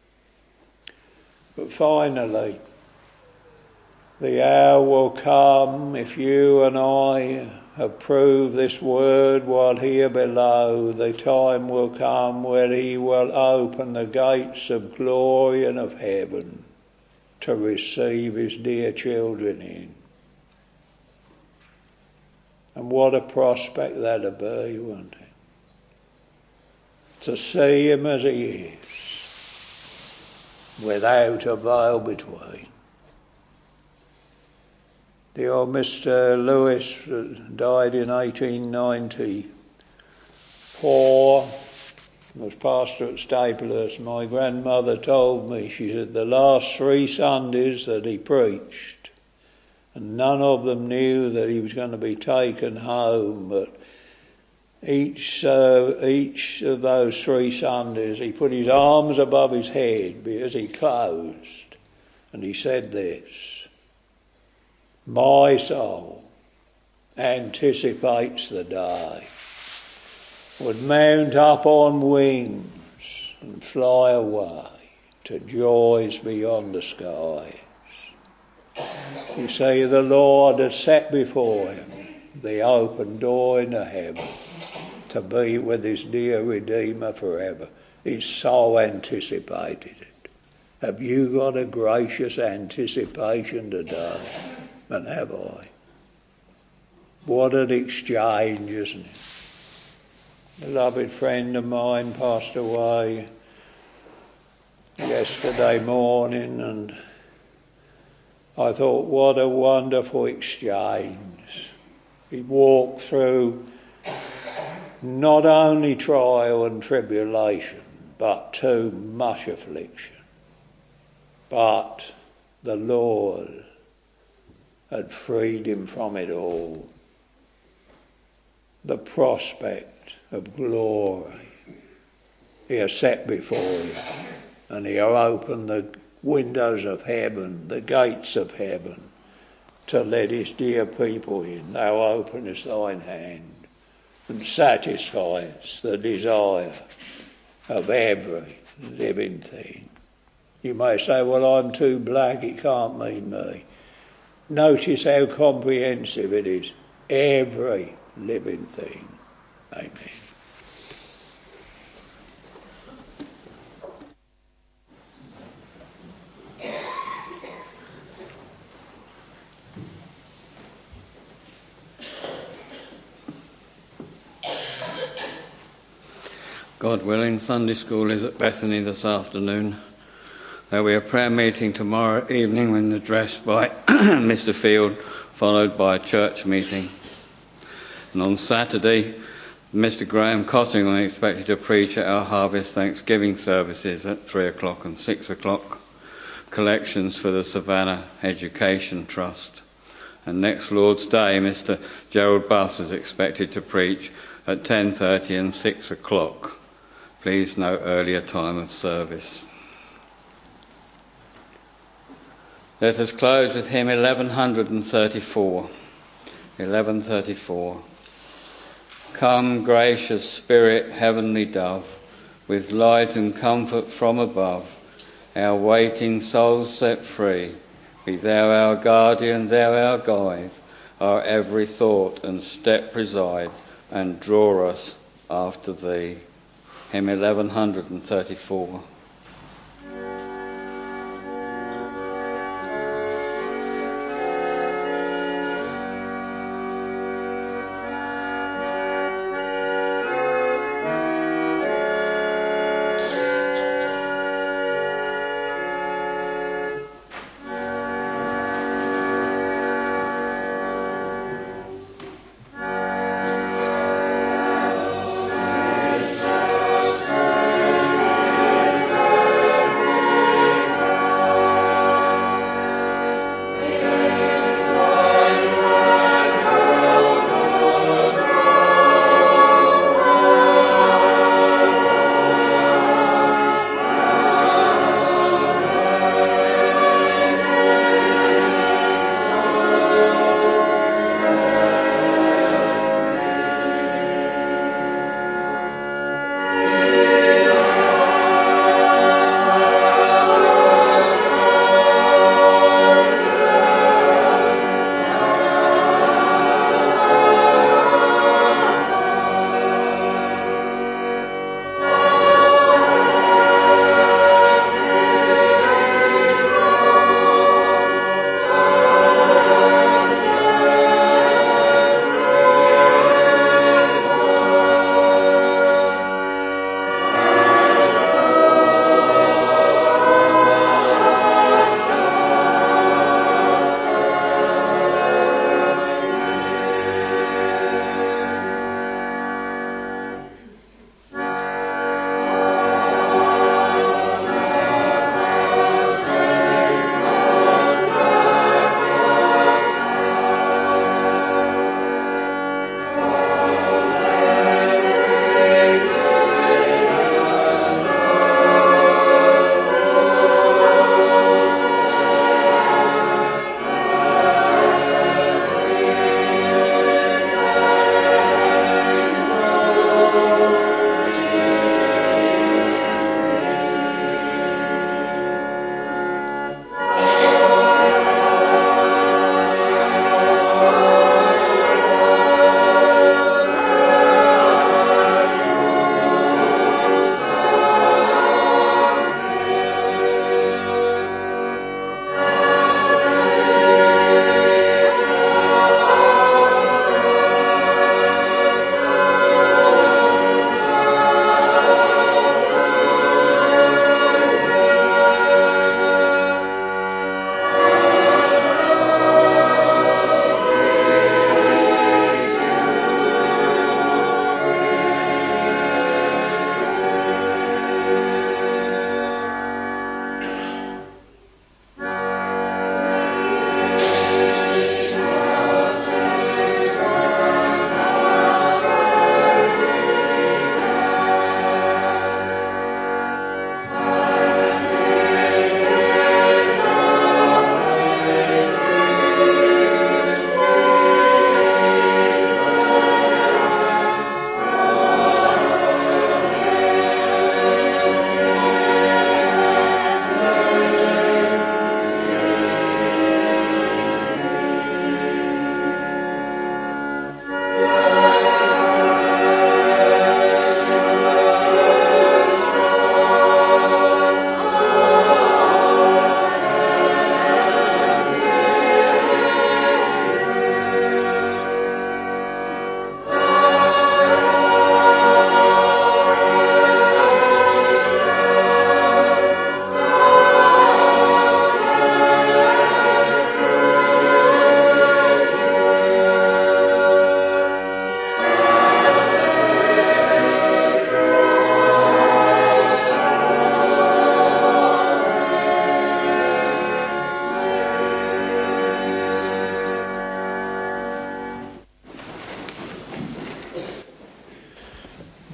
But finally, the hour will come, if you and I approve this word while here below, the time will come where he will open the gates of glory and of heaven to receive his dear children in. And what a prospect that'll be, won't it? To see him as he is, without a veil between. The old Mister Lewis died in eighteen ninety. Poor, was pastor at Staplehurst. My grandmother told me, she said, the last three Sundays that he preached, and none of them knew that he was going to be taken home, but each uh, each of those three Sundays he put his arms above his head as he closed, and he said this: my soul anticipates the day, would mount up on wings and fly away to joys beyond the skies. You see, the Lord had set before him the open door into heaven to be with his dear Redeemer forever. He so anticipated it. Have you got a gracious anticipation today? And have I? What an exchange, isn't it? A beloved friend of mine passed away yesterday morning, and I thought, what a wonderful exchange. He walked through not only trial and tribulation, but too much affliction. But the Lord had freed him from it all. The prospect of glory he has set before him, and he'll open the windows of heaven, the gates of heaven, to let his dear people in. Thou openest thine hand and satisfiest the desire of every living thing. You may say, well, I'm too black, it can't mean me. Notice how comprehensive it is. every living thing. Amen. God willing, Sunday school is at Bethany this afternoon. There will be a prayer meeting tomorrow evening when addressed by Mister Field, followed by a church meeting. And on Saturday, Mister Graham Cottingham is expected to preach at our Harvest Thanksgiving services at three o'clock and six o'clock. Collections for the Savannah Education Trust. And next Lord's Day, Mister Gerald Buss is expected to preach at ten thirty and six o'clock. Please note earlier time of service. Let us close with hymn eleven thirty-four. eleven thirty-four. Come, gracious Spirit, heavenly dove, with light and comfort from above, our waiting souls set free. Be thou our guardian, thou our guide, our every thought and step preside, and draw us after thee. Hymn eleven thirty-four.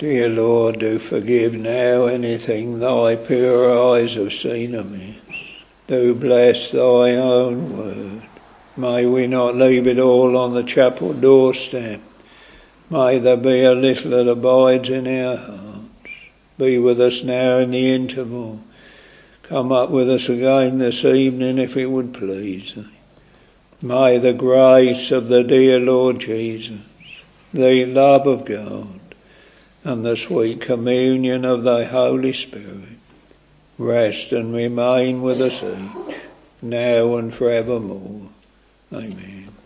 Dear Lord, do forgive now anything thy pure eyes have seen amiss. Do bless thy own word. May we not leave it all on the chapel doorstep. May there be a little that abides in our hearts. Be with us now in the interval. Come up with us again this evening if it would please thee. May the grace of the dear Lord Jesus, the love of God, and the sweet communion of thy Holy Spirit rest and remain with us each, now and forevermore. Amen.